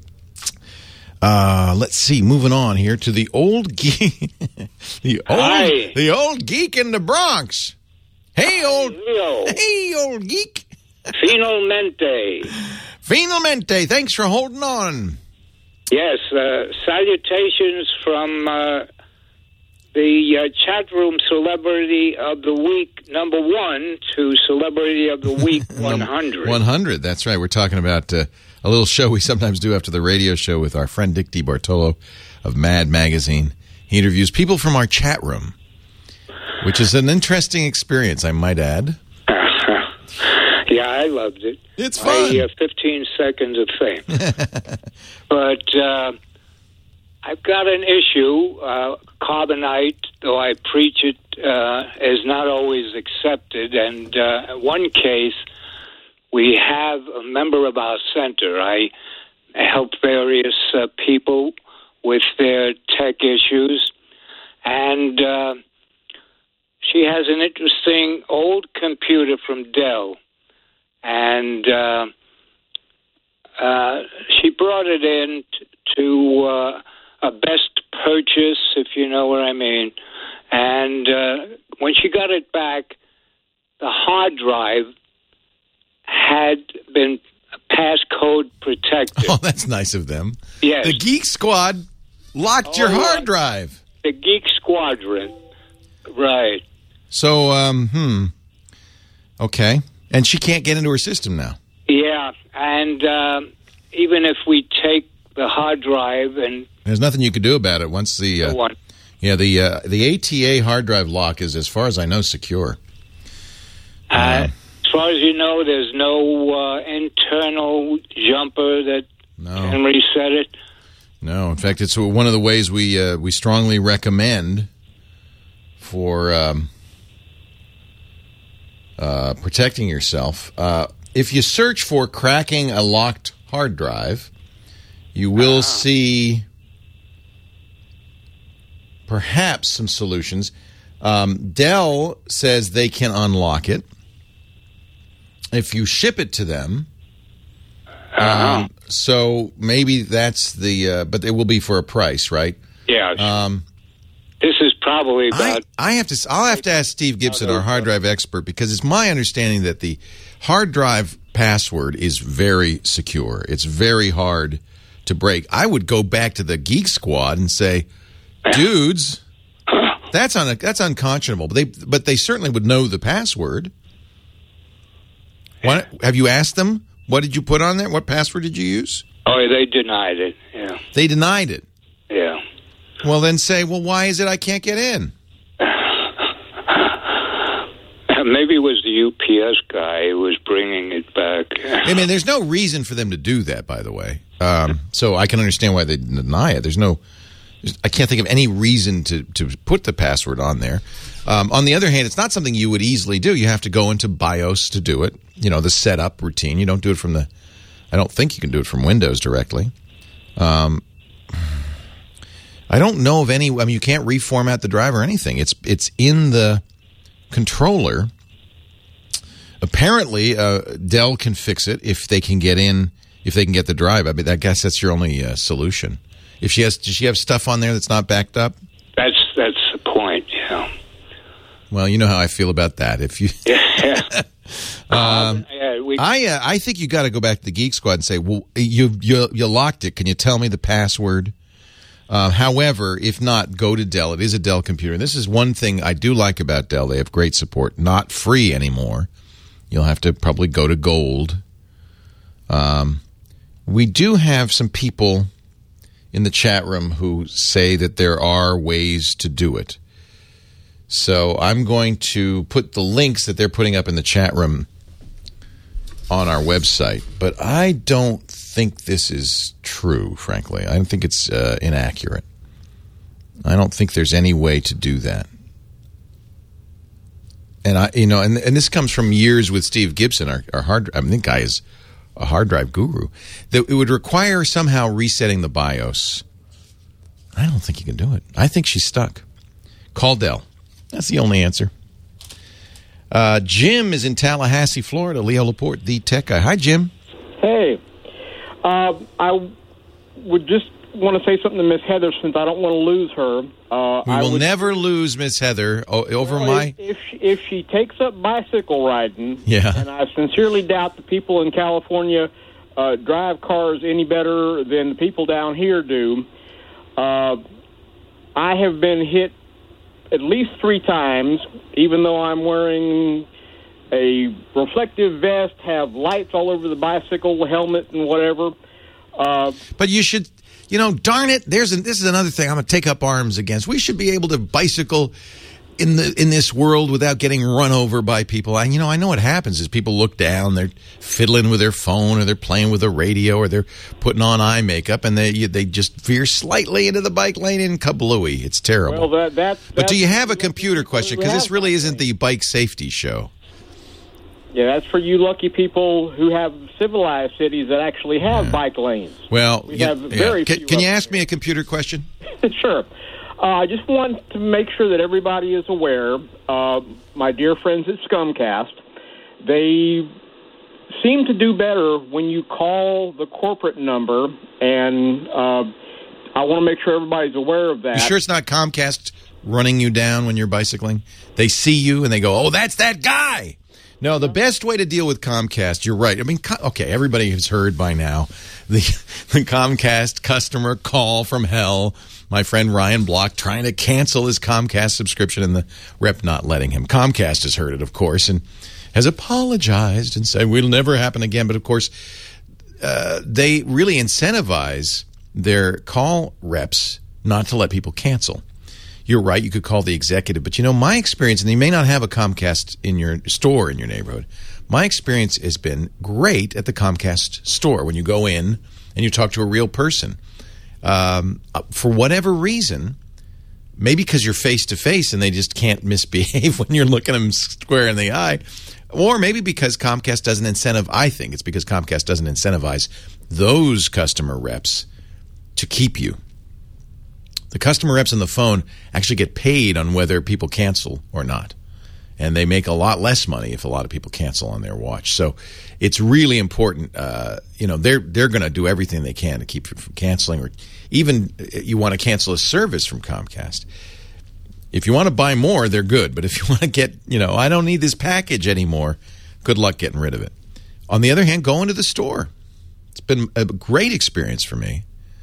Uh, let's see. Moving on here to the old geek. the old, Hi. The old geek in the Bronx. Hey, old, Leo. hey, old geek. Finalmente. Finalmente. Thanks for holding on. Yes, uh, salutations from uh, the uh, chat room Celebrity of the Week number one to Celebrity of the Week one hundred. one hundred, that's right. We're talking about uh, a little show we sometimes do after the radio show with our friend Dick DiBartolo of Mad Magazine. He interviews people from our chat room, which is an interesting experience, I might add. Yeah, I loved it. It's fun. My, uh, fifteen seconds of fame. But uh, I've got an issue. Uh, carbonite, though I preach it, uh, is not always accepted. And uh, in one case, we have a member of our center. I help various uh, people with their tech issues. And uh, she has an interesting old computer from Dell. And uh, uh, she brought it in t- to uh, a best purchase, if you know what I mean. And uh, when she got it back, the hard drive had been passcode protected. Oh, that's nice of them. Yes. The Geek Squad locked Oh, your hard yeah. drive. The Geek Squadron. Right. So, um, hmm. Okay. And she can't get into her system now. Yeah, and um, even if we take the hard drive and There's nothing you can do about it once the uh, one, yeah the uh, the A T A hard drive lock is, as far as I know, secure. uh, as far as you know, there's no uh, internal jumper that No, can reset it. no. In fact, it's one of the ways we uh, we strongly recommend for um, uh, protecting yourself. Uh, if you search for cracking a locked hard drive, you will see perhaps some solutions. Um, Dell says they can unlock it if you ship it to them. Um, so maybe that's the, uh, but it will be for a price, right? Yeah, Um, this is probably I, about. I have to. I'll have to ask Steve Gibson, our hard drive expert, because it's my understanding that the hard drive password is very secure. It's very hard to break. I would go back to the Geek Squad and say, dudes, that's un, that's unconscionable. But they, but they certainly would know the password. What, have you asked them? What did you put on there? What password did you use? Oh, they denied it. Yeah. They denied it. Yeah. Well, then say, well, why is it I can't get in? Maybe it was the U P S guy who was bringing it back. I mean, there's no reason for them to do that, by the way. Um, so I can understand why they deny it. There's no, I can't think of any reason to, to put the password on there. Um, on the other hand, it's not something you would easily do. You have to go into BIOS to do it. You know, the setup routine. You don't do it from the, I don't think you can do it from Windows directly. Um, I don't know of any, I mean, you can't reformat the drive or anything. It's, it's in the controller. Apparently, uh, Dell can fix it if they can get in, if they can get the drive. I mean, I guess that's your only uh, solution. If she has, does she have stuff on there that's not backed up? That's that's the point. Yeah. Well, you know how I feel about that. If you, yeah. um, yeah, we, I uh, I think you got to go back to the Geek Squad and say, well, you you you locked it. Can you tell me the password? Uh, however, if not, go to Dell. It is a Dell computer. And this is one thing I do like about Dell. They have great support. Not free anymore. You'll have to probably go to Gold. Um, we do have some people in the chat room who say that there are ways to do it. So I'm going to put the links that they're putting up in the chat room on our website. But I don't think this is true, frankly. I don't think it's uh, inaccurate. I don't think there's any way to do that. And I, you know, and and this comes from years with Steve Gibson, our, our hard. I mean, the guy is a hard drive guru. That it would require somehow resetting the BIOS. I don't think you can do it. I think she's stuck. Call Dell. That's the only answer. Uh, Jim is in Tallahassee, Florida. Leo Laporte, the tech guy. Hi, Jim. Hey, uh, I would just want to say something to Miss Heather since I don't want to lose her. Uh, we I will would, never lose Miss Heather o- over well, my... If, if, she, if she takes up bicycle riding, yeah. and I sincerely doubt the people in California uh, drive cars any better than the people down here do, uh, I have been hit at least three times, even though I'm wearing a reflective vest, have lights all over the bicycle, helmet, and whatever. Uh, but you should... You know, darn it, there's a, this is another thing I'm going to take up arms against. We should be able to bicycle in the in this world without getting run over by people. I, you know, I know what happens is people look down, they're fiddling with their phone, or they're playing with the radio, or they're putting on eye makeup, and they they just veer slightly into the bike lane and kablooey. It's terrible. Well, that, that, but do you have a that's, computer question? Because this really isn't the bike safety show. Yeah, that's for you lucky people who have civilized cities that actually have yeah. bike lanes. Well, we you, have very yeah. Can, few. Can you ask me a computer question? Sure. Uh, I just want to make sure that everybody is aware. Uh, my dear friends at Scumcast, they seem to do better when you call the corporate number, and uh, I want to make sure everybody's aware of that. You sure it's not Comcast running you down when you're bicycling? They see you and they go, "Oh, that's that guy." No, the best way to deal with Comcast, you're right. I mean, okay, everybody has heard by now the, the Comcast customer call from hell. My friend Ryan Block trying to cancel his Comcast subscription and the rep not letting him. Comcast has heard it, of course, and has apologized and said, it'll never happen again. But, of course, uh, they really incentivize their call reps not to let people cancel. You're right, you could call the executive. But, you know, my experience, and you may not have a Comcast in your store in your neighborhood, my experience has been great at the Comcast store when you go in and you talk to a real person. Um, for whatever reason, maybe because you're face-to-face and they just can't misbehave when you're looking them square in the eye, or maybe because Comcast doesn't incentivize, I think it's because Comcast doesn't incentivize those customer reps to keep you. The customer reps on the phone actually get paid on whether people cancel or not. And they make a lot less money if a lot of people cancel on their watch. So it's really important. Uh, you know, they're they're going to do everything they can to keep you from canceling, or even you want to cancel a service from Comcast. If you want to buy more, they're good. But if you want to get, you know, I don't need this package anymore, good luck getting rid of it. On the other hand, go into the store. It's been a great experience for me.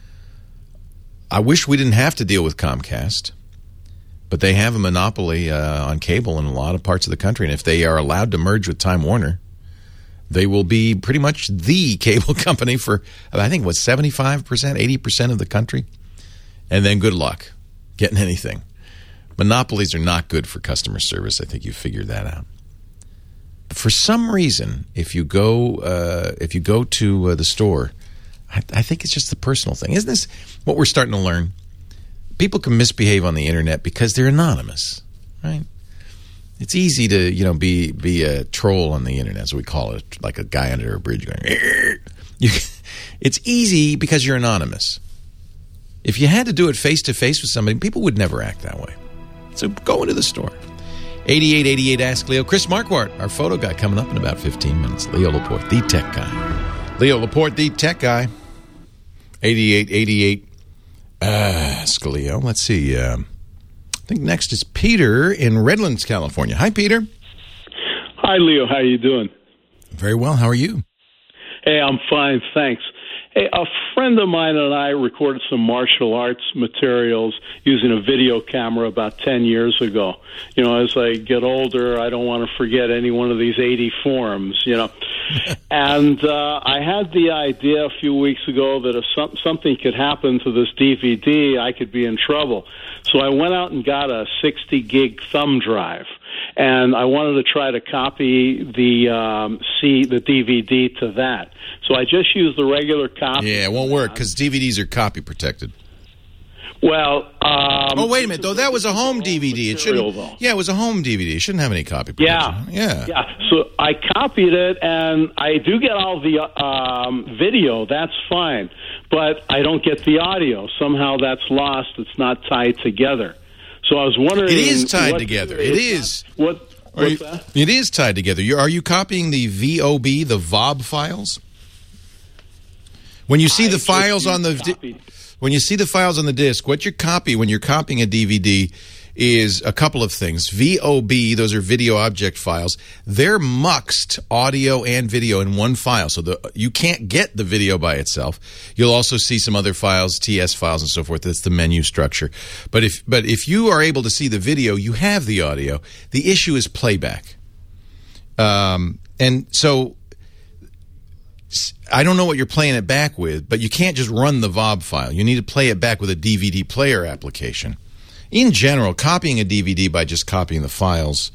I wish we didn't have to deal with Comcast, but they have a monopoly uh, on cable in a lot of parts of the country. And if they are allowed to merge with Time Warner, They will be pretty much the cable company for, I think, what, seventy-five percent, eighty percent of the country? And then good luck getting anything. Monopolies are not good for customer service. I think you figured that out. But for some reason, if you go uh, if you go to uh, the store, I, I think it's just the personal thing. Isn't this what we're starting to learn? People can misbehave on the internet because they're anonymous, right? It's easy to, you know, be be a troll on the internet, as we call it, like a guy under a bridge going, you, it's easy because you're anonymous. If you had to do it face-to-face with somebody, people would never act that way. So go into the store. eighty-eight eighty-eight Ask Leo. Chris Marquardt, our photo guy, coming up in about fifteen minutes. Leo Laporte, the tech guy. Leo Laporte, the tech guy. eighty-eight eighty-eight Ask Leo. Let's see. Um, I think next is Peter in Redlands, California. Hi, Peter. Hi, Leo. How are you doing? Very well. How are you? Hey, I'm fine, thanks. Hey, a friend of mine and I recorded some martial arts materials using a video camera about ten years ago. You know, as I get older, I don't want to forget any one of these eighty forms, you know. And uh, I had the idea a few weeks ago that if some, something could happen to this D V D, I could be in trouble. So I went out and got a sixty gig thumb drive. And I wanted to try to copy the um, C, the D V D to that. So I just used the regular copy. Yeah, it won't work because D V Ds are copy protected. Well, um, oh wait a minute though, that was a home D V D. It shouldn't. Yeah, it was a home D V D. It shouldn't have any copy protection. Yeah, yeah, yeah. So I copied it, and I do get all the um, video. That's fine, but I don't get the audio. Somehow that's lost. It's not tied together. So I was wondering. It is tied together. It is. What? What's you, that? It is tied together. You, are you copying the V O B, the V O B files? When you see I the files on the di- when you see the files on the disc, what you copy when you're copying a D V D is a couple of things. V O B, those are video object files. They're muxed audio and video in one file, so the, you can't get the video by itself. You'll also see some other files, T S files and so forth. That's the menu structure. But if but if you are able to see the video, you have the audio. The issue is playback. Um, and so I don't know what you're playing it back with, but you can't just run the V O B file. You need to play it back with a D V D player application. In general, copying a D V D by just copying the files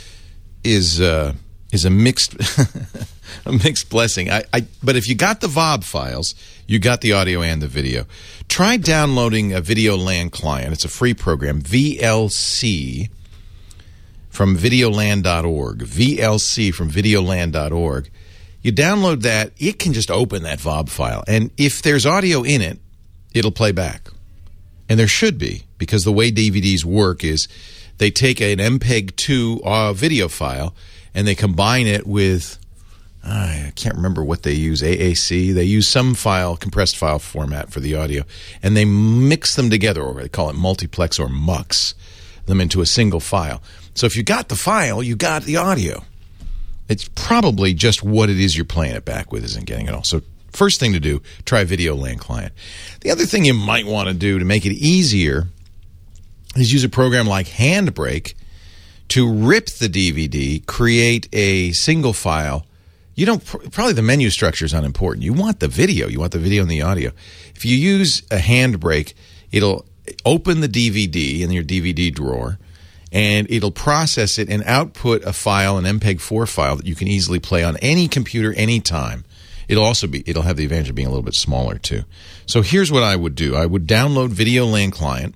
is uh, is a mixed a mixed blessing. I, I but if you got the V O B files, you got the audio and the video. Try downloading a Videoland client. It's a free program, V L C from videoland dot org. V L C from videoland dot org. You download that, it can just open that V O B file, and if there's audio in it, it'll play back. And there should be, because the way D V Ds work is they take an M P E G two uh, video file and they combine it with, I can't remember what they use, A A C. They use some file, compressed file format for the audio, and they mix them together, or they call it multiplex or mux them into a single file. So if you got the file, you got the audio. It's probably just what it is you're playing it back with isn't getting it all. So first thing to do, try Videoland client. The other thing you might want to do to make it easier is use a program like Handbrake to rip the D V D, create a single file. You don't probably the menu structure is unimportant. You want the video. You want the video and the audio. If you use a Handbrake, it'll open the D V D in your D V D drawer, and it'll process it and output a file, an M P E G four file that you can easily play on any computer, anytime. It'll also be, it'll have the advantage of being a little bit smaller too. So here's what I would do. I would download Videoland client,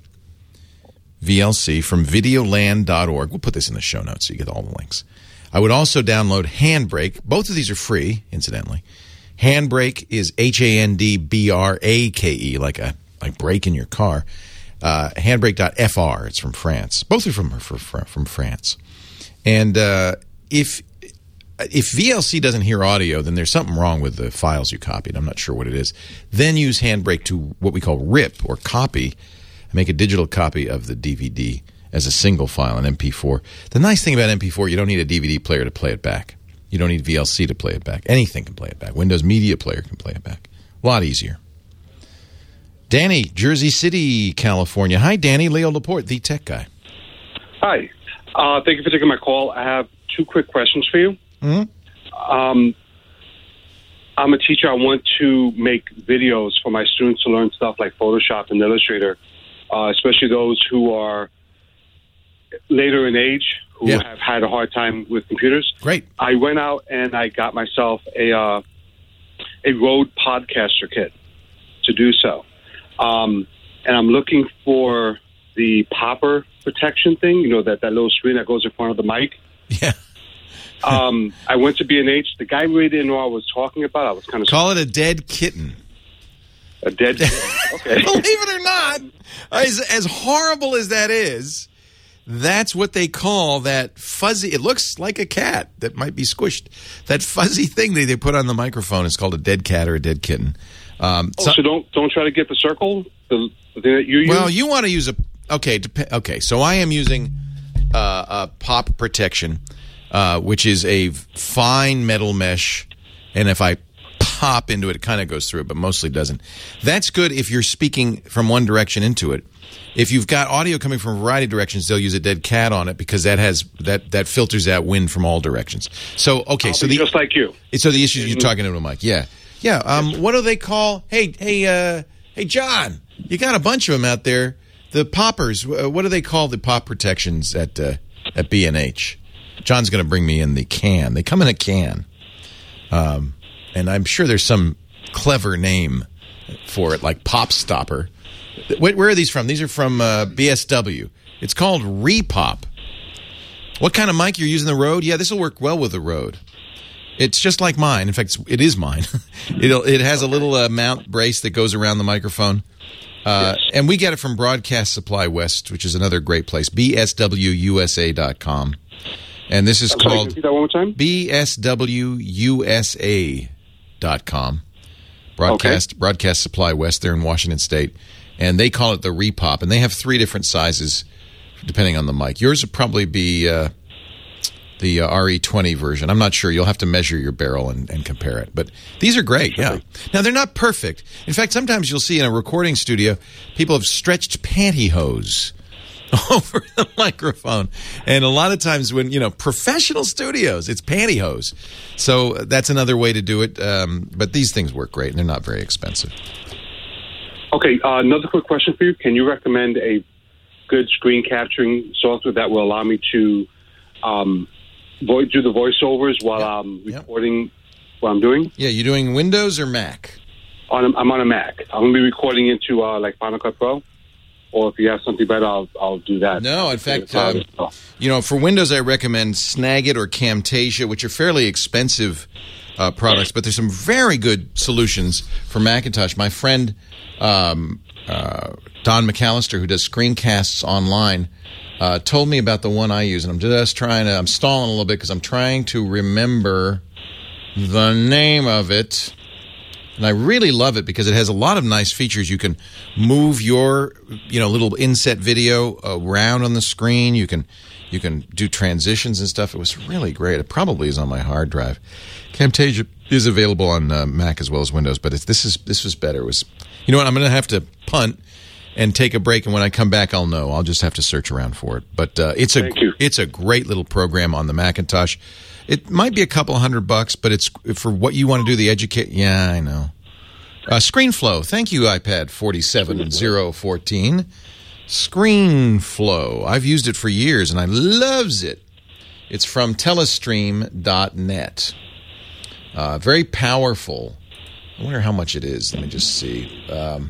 V L C, from videoland dot org. We'll put this in the show notes so you get all the links. I would also download Handbrake. Both of these are free, incidentally. Handbrake is H A N D B R A K E, like a like brake in your car. Uh, handbrake dot F R. It's from France. Both are from from, from France. And uh, if if V L C doesn't hear audio, then there's something wrong with the files you copied. I'm not sure what it is. Then use Handbrake to what we call rip or copy, make a digital copy of the D V D as a single file, an M P four. The nice thing about M P four, you don't need a D V D player to play it back. You don't need V L C to play it back. Anything can play it back. Windows Media Player can play it back. A lot easier. Danny, Jersey City, California. Hi, Danny. Leo Laporte, the tech guy. Hi. Uh, thank you for taking my call. I have two quick questions for you. Mm-hmm. Um, I'm a teacher. I want to make videos for my students to learn stuff like Photoshop and Illustrator, uh, especially those who are later in age, who Yeah. have had a hard time with computers. Great. I went out and I got myself a uh, a Rode Podcaster kit to do so. Um, and I'm looking for the popper protection thing, you know, that, that little screen that goes in front of the mic. Yeah. um, I went to B and H. The guy really didn't know what I was talking about. I was kind of... Call it a dead kitten. A dead kitten. Okay. Believe it or not, as, as horrible as that is, that's what they call that fuzzy, it looks like a cat that might be squished. That fuzzy thing they, they put on the microphone is called a dead cat or a dead kitten. Um, oh, so, so don't don't try to get the circle, the, the thing that you use? Well, you want to use a, okay, dep- okay, so I am using uh, a pop protection, uh, which is a fine metal mesh, and if I pop into it, it kind of goes through it, but mostly doesn't. That's good if you're speaking from one direction into it. If you've got audio coming from a variety of directions, they'll use a dead cat on it because that has that that filters out wind from all directions. So okay, I'll so be the just like you. So the issues you're talking to, Mike. Yeah, yeah. Um, what do they call? Hey, hey, uh, hey, John, you got a bunch of them out there. The poppers. Uh, what do they call the pop protections at uh, at B and H? John's going to bring me in the can. They come in a can, um, and I'm sure there's some clever name for it, like Pop Stopper. Where are these from? These are from uh, B S W. It's called Repop. What kind of mic you're using? The Rode? Yeah, this will work well with the Rode. It's just like mine. In fact, it is mine. It'll, it has a little uh, mount brace that goes around the microphone. Uh, yes. And we get it from Broadcast Supply West, which is another great place, B S W U S A dot com. And this is I'm sorry, called can you repeat that one more time? B S W U S A dot com. Broadcast, okay. Broadcast Supply West there in Washington State. And they call it the Repop, and they have three different sizes depending on the mic. Yours would probably be uh, the uh, R E twenty version. I'm not sure. You'll have to measure your barrel and, and compare it. But these are great, yeah. Now, they're not perfect. In fact, sometimes you'll see in a recording studio, people have stretched pantyhose over the microphone. And a lot of times when, you know, professional studios, it's pantyhose. So that's another way to do it. Um, but these things work great, and they're not very expensive. Okay, uh, another quick question for you. Can you recommend a good screen capturing software that will allow me to um, vo- do the voiceovers while yep. I'm recording yep. what I'm doing? Yeah, you doing Windows or Mac? On a, I'm on a Mac. I'm going to be recording into uh, like Final Cut Pro. Or if you have something better, I'll, I'll do that. No, in fact, um, you know, for Windows, I recommend Snagit or Camtasia, which are fairly expensive uh, products, but there's some very good solutions for Macintosh. My friend um, uh, Don McAllister, who does screencasts online, uh, told me about the one I use, and I'm just trying to, I'm stalling a little bit because I'm trying to remember the name of it. And I really love it because it has a lot of nice features. You can move your, you know, little inset video around on the screen. You can, you can do transitions and stuff. It was really great. It probably is on my hard drive. Camtasia is available on uh, Mac as well as Windows, but it's, this is this was better. It was, you know what? I'm going to have to punt and take a break, and when I come back, I'll know. I'll just have to search around for it. But uh, it's a Thank you. it's a great little program on the Macintosh. It might be a couple hundred bucks, but it's for what you want to do. The educate, yeah, I know. Uh, ScreenFlow, thank you, iPad forty-seven zero fourteen. ScreenFlow, I've used it for years, and I loves it. It's from telestream dot net. Uh, very powerful. I wonder how much it is. Let me just see. Um,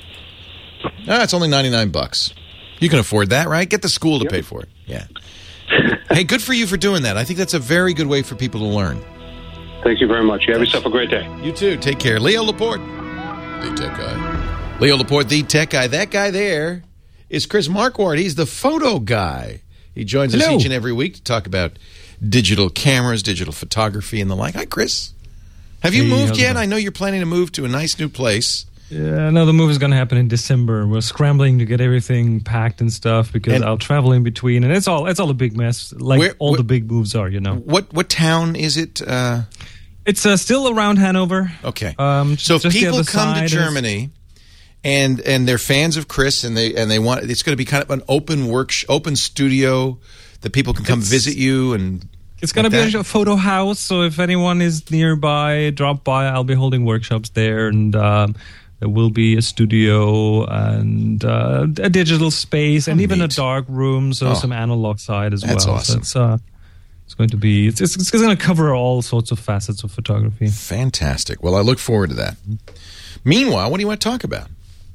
ah, it's only ninety-nine bucks. You can afford that, right? Get the school to yep. pay for it. Yeah. Hey, good for you for doing that. I think that's a very good way for people to learn. Thank you very much. You have yourself a great day. You too. Take care. Leo Laporte, the tech guy. Leo Laporte, the tech guy. That guy there is Chris Marquardt. He's the photo guy. He joins Hello. us each and every week to talk about digital cameras, digital photography, and the like. Hi, Chris. Have you hey, moved yet? I know you're planning to move to a nice new place. Yeah, no, the move is going to happen in December. We're scrambling to get everything packed and stuff because and I'll travel in between, and it's all it's all a big mess, like where, all where, the big moves are, you know. What what town is it? Uh, it's uh, still around Hanover. Okay. Um, so if people come to Germany and and they're fans of Chris and they and they want, it's going to be kind of an open work, open studio that people can come visit you and. It's going to like be that? a photo house, so if anyone is nearby, drop by. I'll be holding workshops there, and um, there will be a studio and uh, a digital space, and Oh, even neat. a dark room, so Oh. some analog side as That's well. awesome. So it's, uh, it's going to be it's, it's, it's going to cover all sorts of facets of photography. Fantastic. Well, I look forward to that. Meanwhile, what do you want to talk about?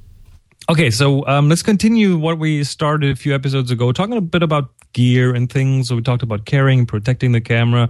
Okay, so um, let's continue what we started a few episodes ago, talking a bit about gear and things. So we talked about carrying, protecting the camera.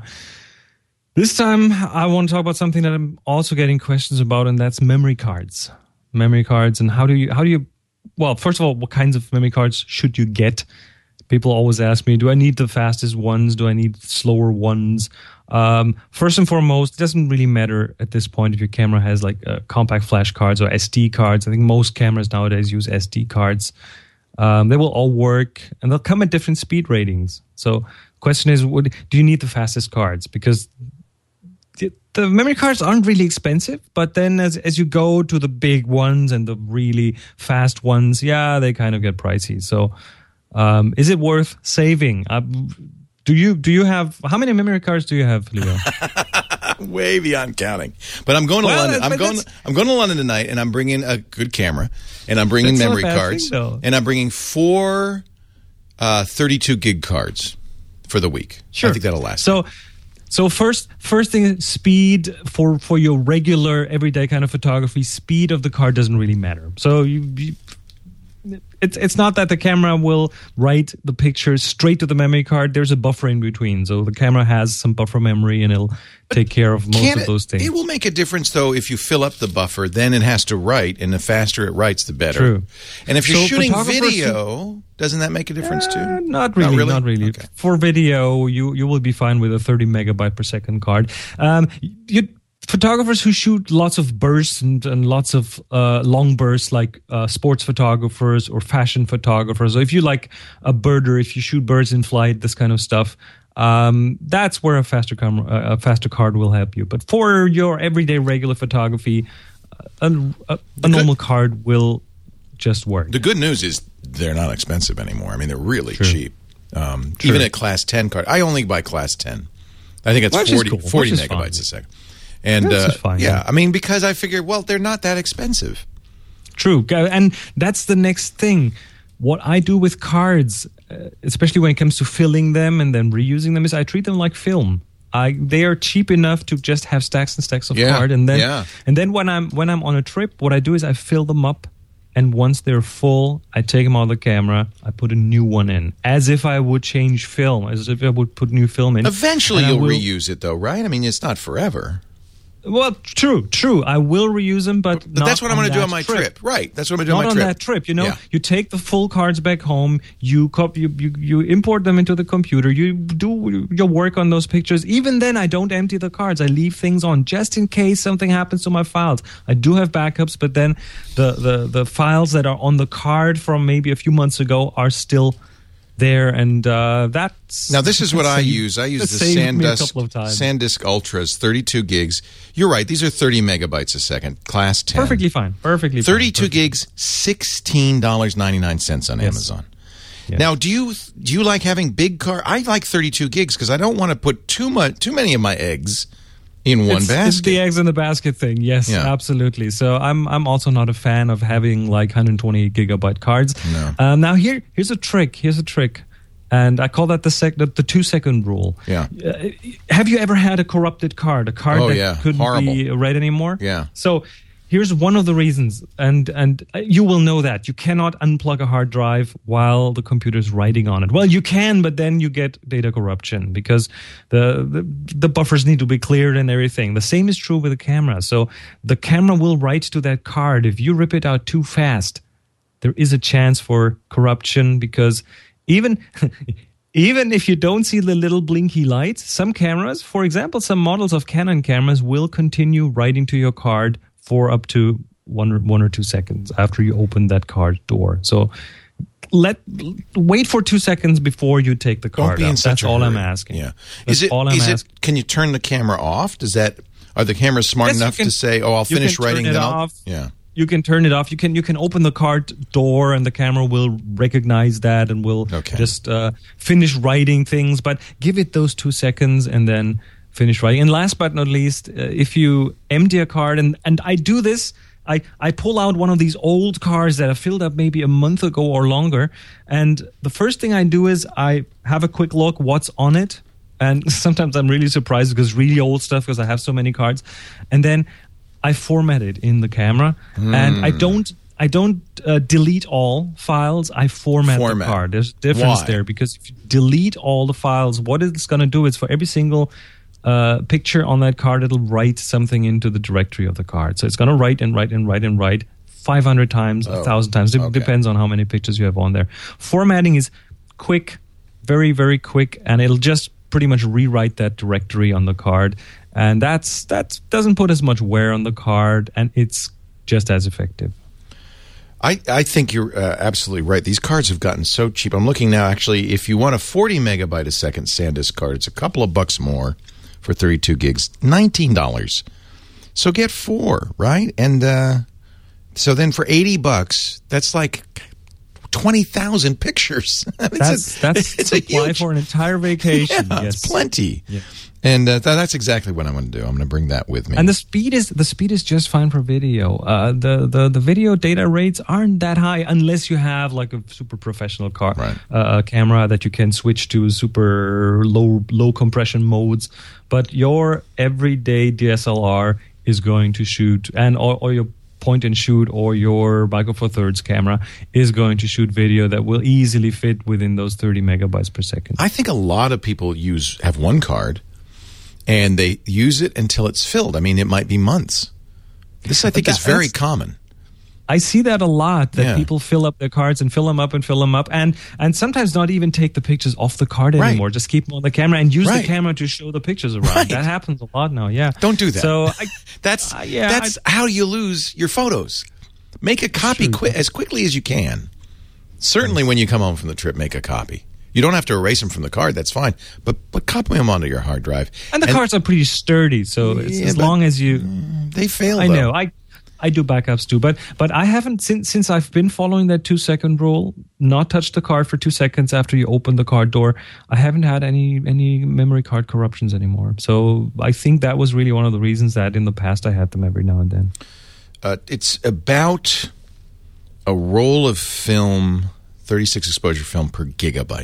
This time, I want to talk about something that I'm also getting questions about, and that's memory cards. Memory cards, and how do you, how do you, well, first of all, what kinds of memory cards should you get? People always ask me, do I need the fastest ones? Do I need slower ones? Um, first and foremost, it doesn't really matter at this point if your camera has like uh, compact flash cards or S D cards. I think most cameras nowadays use S D cards. Um, they will all work, and they'll come at different speed ratings. So the question is, would, do you need the fastest cards? Because the, the memory cards aren't really expensive, but then as as you go to the big ones and the really fast ones, yeah, they kind of get pricey. So um, is it worth saving? Uh, do you do you have how many memory cards do you have, Leo? Way beyond counting. But I'm going to Well, London. I'm but going. that's- I'm going to London tonight, and I'm bringing a good camera, and I'm bringing That's not a memory bad cards, thing, though. and I'm bringing four uh, thirty-two gig cards for the week. Sure. I think that'll last. So, so first, first thing, speed for for your regular everyday kind of photography. Speed of the card doesn't really matter. So you. you It's it's not that the camera will write the picture straight to the memory card. There's a buffer in between, so the camera has some buffer memory, and it'll take care of most Can of it, those things. It will make a difference, though, if you fill up the buffer. Then it has to write, and the faster it writes, the better. True. And if you're So shooting photographers video, doesn't that make a difference Uh, too? Not really, Not not really? really. Okay. For video, you you will be fine with a thirty megabyte per second card. Um, you photographers who shoot lots of bursts and, and lots of uh, long bursts, like uh, sports photographers or fashion photographers, or if you like a birder, if you shoot birds in flight, this kind of stuff. Um, that's where a faster camera, uh, a faster card will help you. But for your everyday regular photography, a, a, a normal card will just work. The good news is they're not expensive anymore. I mean, they're really True. cheap. Um, True. Even at class ten card, I only buy class ten. I think it's Which is forty, cool. forty Which is megabytes fine. a second. And Which uh, is fine, yeah, yeah. I mean, because I figured, well, they're not that expensive. True. And that's the next thing. What I do with cards, uh, especially when it comes to filling them and then reusing them, is I treat them like film. I they are cheap enough to just have stacks and stacks of Yeah, card, and then yeah. and then when I'm when I'm on a trip, what I do is I fill them up, and once they're full, I take them out of the camera, I put a new one in, as if I would change film, as if I would put new film in. Eventually, And I you'll will- reuse it, though, right? I mean, it's not forever. Well, true, true. I will reuse them, but, But that's what I'm going to do on my trip. Right. That's what I'm going to do Not on my on trip. that trip, you know. Yeah. You take the full cards back home. You, cop, you you you import them into the computer. You do your work on those pictures. Even then, I don't empty the cards. I leave things on just in case something happens to my files. I do have backups, but then the the the files that are on the card from maybe a few months ago are still there, and uh, that's Now, this is what I saved- use. I use that the saved me a SanDisk, couple of times. SanDisk Ultras, thirty-two gigs. You're right. These are thirty megabytes a second, class ten. Perfectly fine. Perfectly fine. thirty-two gigs, sixteen dollars and ninety-nine cents on Yes. Amazon. Yes. Now, do you do you like having big car? I like thirty-two gigs because I don't want to put too much, too many of my eggs in one it's, basket. It's the eggs in the basket thing. Yes, Yeah. absolutely. So I'm I'm also not a fan of having like one hundred twenty gigabyte cards. No. Um, now here here's a trick. Here's a trick, and I call that the sec the, the two second rule. Yeah. Uh, have you ever had a corrupted card? A card Oh, that yeah. couldn't Horrible. be read anymore? Yeah. So here's one of the reasons, and and you will know that you cannot unplug a hard drive while the computer's writing on it. Well, you can, but then you get data corruption because the, the the buffers need to be cleared and everything. The same is true with the camera. So the camera will write to that card. If you rip it out too fast, there is a chance for corruption because even even if you don't see the little blinky lights, some cameras, for example, some models of Canon cameras will continue writing to your card for up to one or, one or two seconds after you open that card door. So let wait for two seconds before you take the Don't card be in out. such That's a all I'm hurry. asking. Yeah. That's Is it? all I'm is asking. it? Can you turn the camera off? Does that? Are the cameras smart Yes, you enough can- to say, "Oh, I'll you finish can turn writing, it then I'll"? off. Yeah. You can turn it off. You can you can open the card door, and the camera will recognize that and will Okay. just uh, finish writing things. But give it those two seconds and then finish writing. And last but not least, uh, if you empty a card, and, and I do this, I, I pull out one of these old cards that I filled up maybe a month ago or longer, and the first thing I do is I have a quick look what's on it. And sometimes I'm really surprised because really old stuff, because I have so many cards. And then I format it in the camera, Mm. and I don't I don't uh, delete all files. I format, Format. the card. There's a difference Why? there, because if you delete all the files, what it's going to do is for every single uh, picture on that card, it'll write something into the directory of the card. So it's going to write and write and write and write five hundred times, Oh, one thousand times. It okay. depends on how many pictures you have on there. Formatting is quick, very, very quick, and it'll just pretty much rewrite that directory on the card. And that's that doesn't put as much wear on the card, and it's just as effective. I, I think you're uh, absolutely right. These cards have gotten so cheap. I'm looking now, actually, if you want a forty megabyte a second SanDisk card, it's a couple of bucks more for thirty-two gigs, nineteen dollars. So get four, right? And uh, so then for eighty bucks, that's like twenty thousand pictures. I mean, That's it's a, that's it's a supply huge, for an entire vacation. yeah, yes. it's plenty. Yeah. And uh, th- that's exactly what I'm going to do. I'm going to bring that with me. And the speed is the speed is just fine for video. Uh, the, the the video data rates aren't that high unless you have like a super professional car Right. uh, camera that you can switch to super low low compression modes. But your everyday D S L R is going to shoot, and or, or your point and shoot or your Micro Four Thirds camera is going to shoot video that will easily fit within those thirty megabytes per second. I think a lot of people use have one card, and they use it until it's filled. I mean, it might be months. This, I think, But is that- very that's- common. I see that a lot, that Yeah. people fill up their cards and fill them up and fill them up, and and sometimes not even take the pictures off the card Right. anymore. Just keep them on the camera and use Right. the camera to show the pictures around. Right. That happens a lot now. Yeah, Don't do that. So I, That's Uh, yeah, that's how you lose your photos. Make a copy true. qui- as quickly as you can. Certainly, when you come home from the trip, make a copy. You don't have to erase them from the card. That's fine. But but copy them onto your hard drive. and the cards are pretty sturdy, so it's, Yeah, as but- long as you. They fail. I though. know. I I do backups too, but but I haven't since since I've been following that two second rule. Not touch the card for two seconds after you open the card door. I haven't had any any memory card corruptions anymore. So I think that was really one of the reasons that in the past I had them every now and then. Uh, it's about a roll of film, thirty-six exposure film per gigabyte.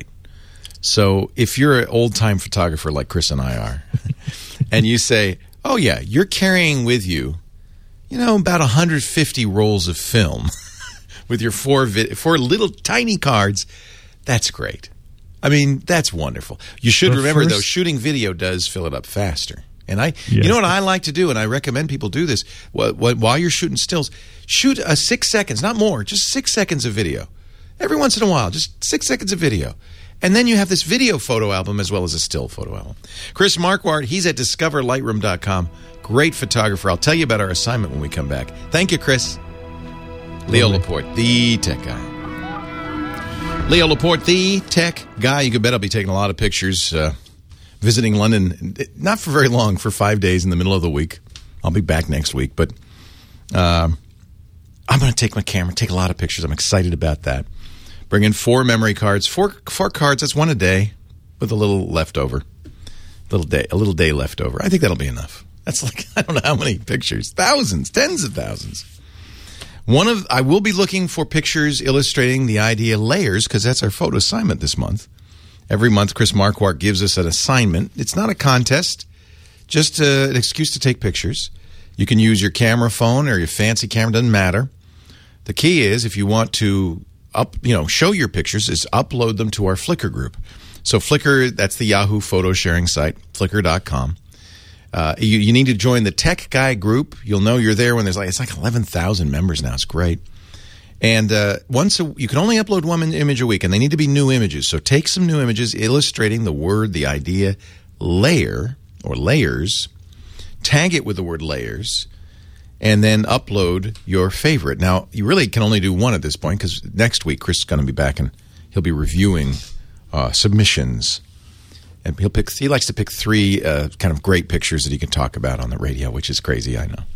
So if you're an old-time photographer like Chris and I are, and you say, oh, yeah, you're carrying with you, you know, about one hundred fifty rolls of film with your four, vi- four little tiny cards, that's great. I mean, that's wonderful. You should The remember, first- though, shooting video does fill it up faster. And I, Yes. you know what I like to do, and I recommend people do this, wh- wh- while you're shooting stills, shoot a six seconds, not more, just six seconds of video. Every once in a while, just six seconds of video. And then you have this video photo album as well as a still photo album. Chris Marquardt, he's at discover lightroom dot com. Great photographer. I'll tell you about our assignment when we come back. Thank you, Chris. Leo Laporte, the tech guy. Leo Laporte, the tech guy. You can bet I'll be taking a lot of pictures, uh, visiting London, not for very long, for five days in the middle of the week. I'll be back next week, but uh, I'm going to take my camera, take a lot of pictures. I'm excited about that. Bring in four memory cards, four four cards. That's one a day, with a little leftover, little day, a little day left over. I think that'll be enough. That's like I don't know how many pictures, thousands, tens of thousands. One of I will be looking for pictures illustrating the idea layers because that's our photo assignment this month. Every month, Chris Marquardt gives us an assignment. It's not a contest, just uh, an excuse to take pictures. You can use your camera phone or your fancy camera, doesn't matter. The key is if you want to up, you know, show your pictures, is upload them to our Flickr group. So Flickr, that's the Yahoo photo sharing site, flickr dot com. Uh, you, you need to join the Tech Guy group. You'll know you're there when there's like, it's like eleven thousand members now. It's great. And uh, once a, you can only upload one image a week, and they need to be new images. So take some new images illustrating the word, the idea, layer or layers. Tag it with the word layers, and then upload your favorite. Now, you really can only do one at this point because next week Chris is going to be back and he'll be reviewing uh, submissions. And he'll pick. He likes to pick three uh, kind of great pictures that he can talk about on the radio, which is crazy, I know.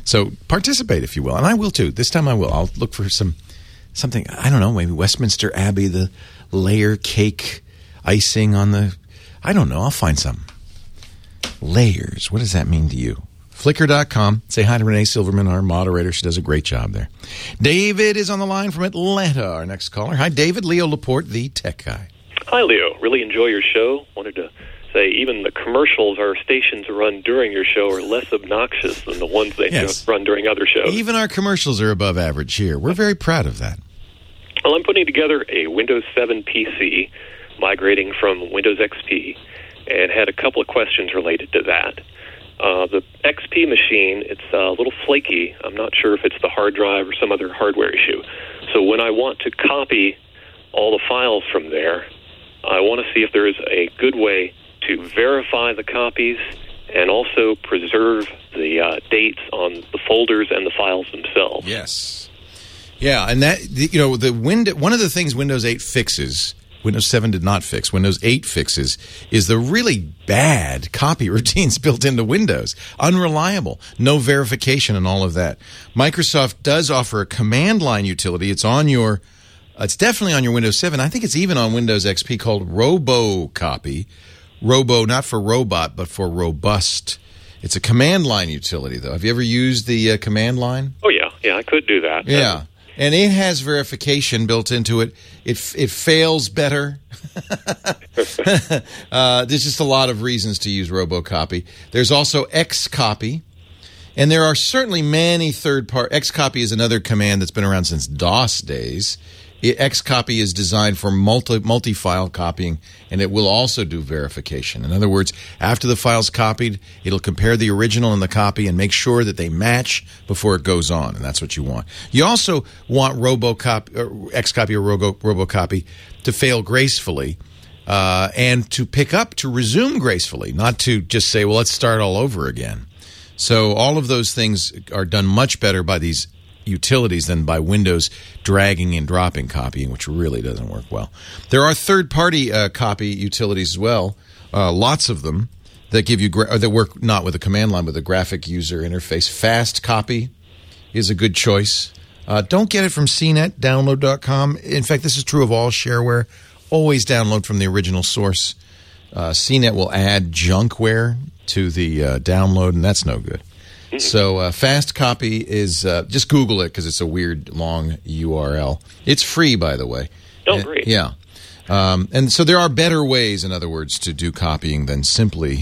So participate, if you will. And I will, too. This time I will. I'll look for some something, I don't know, maybe Westminster Abbey, the layer cake icing on the, I don't know. I'll find some. Layers. What does that mean to you? Flickr dot com. Say hi to Renee Silverman, our moderator. She does a great job there. David is on the line from Atlanta, our next caller. Hi, David. Leo Laporte, the tech guy. Hi, Leo. Really enjoy your show. Wanted to say even the commercials our stations run during your show are less obnoxious than the ones they Yes. run during other shows. Even our commercials are above average here. We're very proud of that. Well, I'm putting together a Windows seven P C, migrating from Windows X P, and had a couple of questions related to that. Uh, the X P machine, it's a little flaky. I'm not sure if it's the hard drive or some other hardware issue. So when I want to copy all the files from there, I want to see if there is a good way to verify the copies and also preserve the uh, dates on the folders and the files themselves. Yes. Yeah, and that, you know, the window, one of the things Windows eight fixes, Windows seven did not fix, Windows eight fixes, is the really bad copy routines built into Windows. Unreliable, no verification and all of that. Microsoft does offer a command line utility. It's on your, it's definitely on your Windows seven. I think it's even on Windows X P called RoboCopy. Robo, not for robot, but for robust. It's a command line utility, though. Have you ever used the uh, command line? Oh, yeah. Yeah, I could do that. Yeah. And it has verification built into it. It it fails better. uh, there's just a lot of reasons to use RoboCopy. There's also Xcopy. And there are certainly many third-party... Xcopy is another command that's been around since DOS days. It, Xcopy is designed for multi, multi-file copying, and it will also do verification. In other words, after the file's copied, it'll compare the original and the copy and make sure that they match before it goes on, and that's what you want. You also want RoboCopy, or Xcopy or Robo, RoboCopy to fail gracefully uh, and to pick up, to resume gracefully, not to just say, well, let's start all over again. So all of those things are done much better by these utilities than by Windows dragging and dropping copying, which really doesn't work well. There are third-party uh, copy utilities as well, uh, lots of them, that give you gra- or that work not with a command line, but a graphic user interface. Fast Copy is a good choice. Uh, don't get it from C net, download dot com. In fact, this is true of all shareware. Always download from the original source. Uh, C net will add junkware to the uh, download, and that's no good. So uh, Fast Copy is, uh, just Google it because it's a weird, long U R L. It's free, by the way. Oh, great. Uh, yeah. Um, and so there are better ways, in other words, to do copying than simply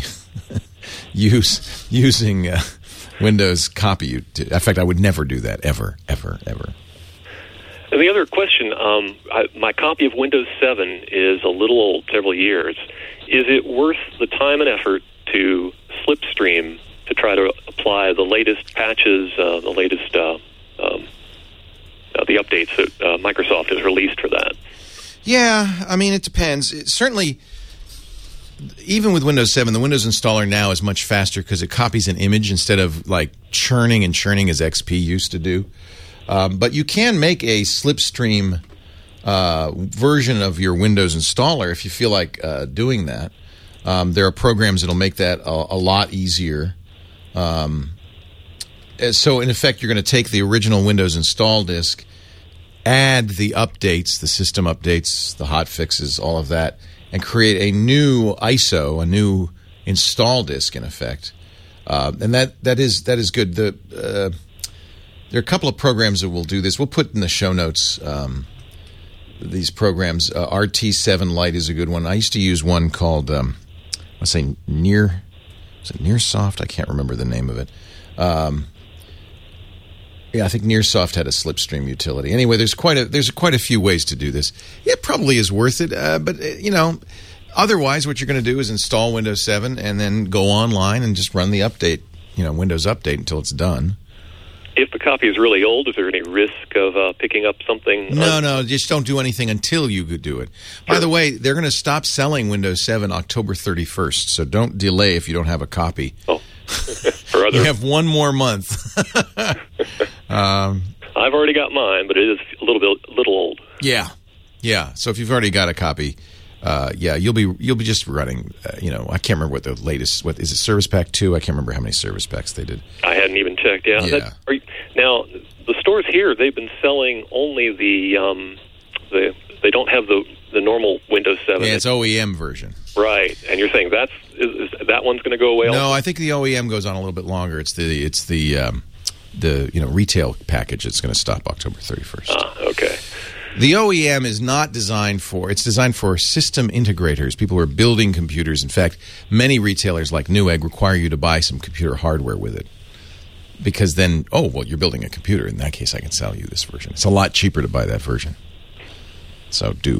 use using uh, Windows Copy. In fact, I would never do that, ever, ever, ever. And the other question, um, I, my copy of Windows seven is a little old, several years. Is it worth the time and effort to slipstream to try to apply the latest patches, uh, the latest uh, um, uh, the updates that uh, Microsoft has released for that? Yeah, I mean, it depends. It, certainly, even with Windows seven, the Windows installer now is much faster because it copies an image instead of like churning and churning as X P used to do. Um, but you can make a slipstream uh, version of your Windows installer if you feel like uh, doing that. Um, there are programs that will make that a, a lot easier. Um, so, in effect, you're going to take the original Windows install disk, add the updates, the system updates, the hot fixes, all of that, and create a new I S O, a new install disk, in effect. Uh, and that, that is that is good. The uh, there are a couple of programs that will do this. We'll put in the show notes um, these programs. Uh, R T seven Lite is a good one. I used to use one called, um, I was saying, Near... Is it Nearsoft? I can't remember the name of it. Um, yeah, I think Nearsoft had a slipstream utility. Anyway, there's quite a there's quite a few ways to do this. It probably is worth it, uh, but uh, you know, otherwise, what you're going to do is install Windows seven and then go online and just run the update, you know, Windows Update until it's done. If the copy is really old, is there any risk of uh, picking up something? No, no, just don't do anything until you could do it. By sure. the way, they're going to stop selling Windows seven October thirty-first, so don't delay if you don't have a copy. Oh, for other... You have one more month. um, I've already got mine, but it is a little bit, little old. Yeah, yeah. So if you've already got a copy, uh, yeah, you'll be you'll be just running. Uh, you know, I can't remember what the latest. What is it? Service Pack two? I can't remember how many Service Packs they did. I had hadn't even checked. Yeah. Yeah. That, are you, now, the stores here, they've been selling only the um, the they don't have the the normal Windows seven. Yeah, it's O E M version. Right, and you're saying that's is, is that one's going to go away? No, also? I think the O E M goes on a little bit longer. It's the it's the um, the you know retail package that's going to stop October thirty-first. Ah, okay. The O E M is not designed for, it's designed for system integrators, people who are building computers. In fact, many retailers like Newegg require you to buy some computer hardware with it. Because then, oh, well, you're building a computer. In that case, I can sell you this version. It's a lot cheaper to buy that version. So do.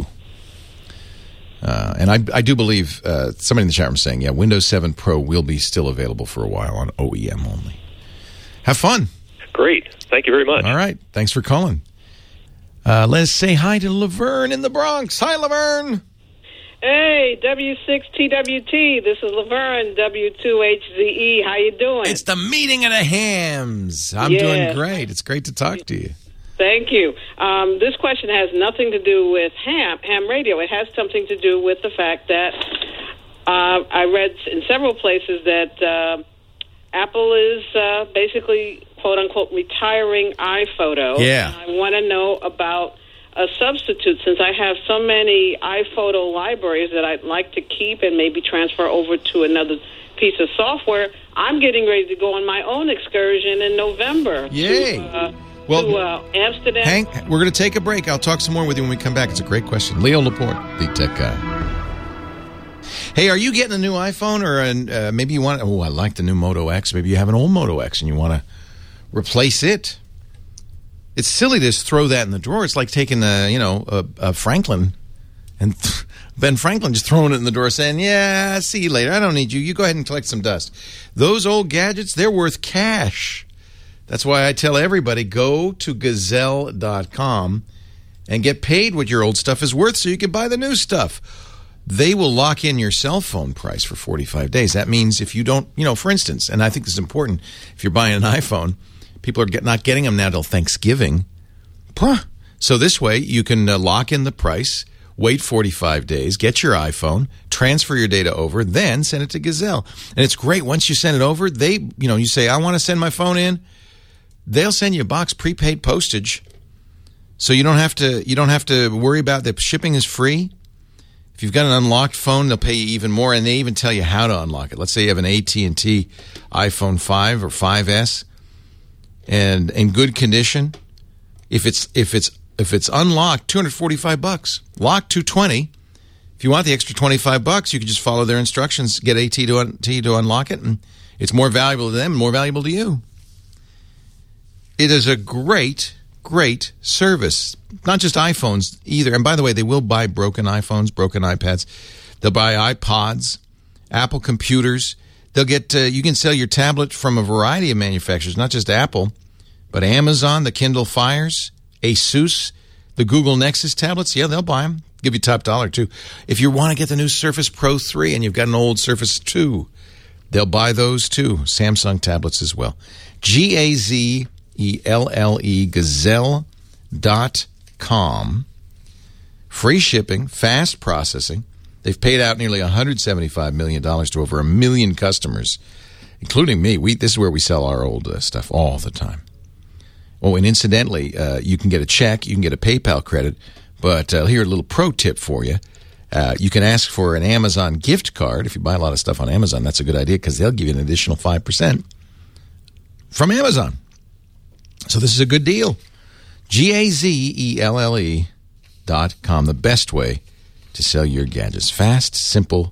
Uh, and I, I do believe, uh, somebody in the chat room saying, yeah, Windows seven Pro will be still available for a while on O E M only. Have fun. Great. Thank you very much. All right. Thanks for calling. Uh, let's say hi to Laverne in the Bronx. Hi, Laverne. Hey, W six T W T. This is Laverne, W two H Z E. How you doing? It's the meeting of the hams. I'm Yeah. doing great. It's great to talk to you. Thank you. Um, this question has nothing to do with ham, ham radio. It has something to do with the fact that uh, I read in several places that uh, Apple is uh, basically, quote unquote, retiring iPhoto. Yeah. And I want to know about a substitute, since I have so many iPhoto libraries that I'd like to keep and maybe transfer over to another piece of software. I'm getting ready to go on my own excursion in November. Yay. To, uh, Well, to uh, Amsterdam. Hank, we're going to take a break. I'll talk some more with you when we come back. It's a great question. Leo Laporte, the tech guy. Hey, are you getting a new iPhone, or an, uh, maybe you want? Oh, I like the new Moto X. Maybe you have an old Moto X and you want to replace it. It's silly to just throw that in the drawer. It's like taking a, you know, a, a Franklin and th- Ben Franklin just throwing it in the drawer saying, yeah, see you later. I don't need you. You go ahead and collect some dust. Those old gadgets, they're worth cash. That's why I tell everybody, go to gazelle dot com and get paid what your old stuff is worth so you can buy the new stuff. They will lock in your cell phone price for forty-five days. That means if you don't, you know, for instance, and I think this is important, if you're buying an iPhone, people are get, not getting them now till Thanksgiving. So this way, you can uh, lock in the price, wait forty-five days, get your iPhone, transfer your data over, then send it to Gazelle. And it's great. Once you send it over, they, you know, you say, I want to send my phone in. They'll send you a box, prepaid postage. So you don't have to, you don't have to worry about the shipping is free. If you've got an unlocked phone, they'll pay you even more, and they even tell you how to unlock it. Let's say you have an A T and T iPhone five or five S. And in good condition, if it's if it's if it's unlocked, two hundred forty-five bucks. Locked, two hundred twenty. If you want the extra twenty-five bucks, you can just follow their instructions, get A T to un, T to unlock it, and it's more valuable to them, and more valuable to you. It is a great, great service. Not just iPhones either. And by the way, they will buy broken iPhones, broken iPads. They'll buy iPods, Apple computers. They'll get, uh, you can sell your tablet from a variety of manufacturers, not just Apple, but Amazon, the Kindle Fires, Asus, the Google Nexus tablets. Yeah, they'll buy them. Give you top dollar, too. If you want to get the new Surface Pro three and you've got an old Surface two, they'll buy those, too. Samsung tablets as well. G A Z E L L E, gazelle dot com. Free shipping, fast processing. They've paid out nearly one hundred seventy-five million dollars to over a million customers, including me. We This is where we sell our old uh, stuff all the time. Oh, and incidentally, uh, you can get a check, you can get a PayPal credit, but uh, here a little pro tip for you. Uh, you can ask for an Amazon gift card. If you buy a lot of stuff on Amazon, that's a good idea because they'll give you an additional five percent from Amazon. So this is a good deal. G A Z E L L E dot com, the best way to sell your gadgets. Fast, simple,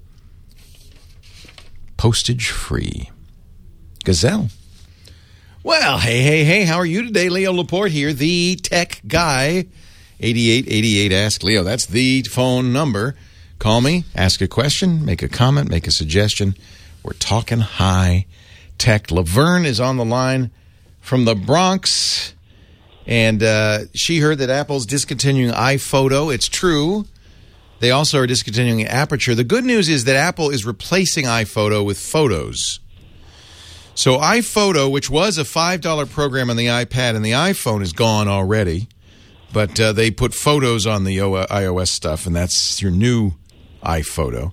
postage-free. Gazelle. Well, hey, hey, hey, how are you today? Leo Laporte here, the tech guy. eighty-eight eighty-eight Ask Leo. That's the phone number. Call me, ask a question, make a comment, make a suggestion. We're talking high tech. Laverne is on the line from the Bronx, and uh, she heard that Apple's discontinuing iPhoto. It's true. They also are discontinuing Aperture. The good news is that Apple is replacing iPhoto with Photos. So iPhoto, which was a five dollar program on the iPad and the iPhone, is gone already. But uh, they put Photos on the iOS stuff, and that's your new iPhoto.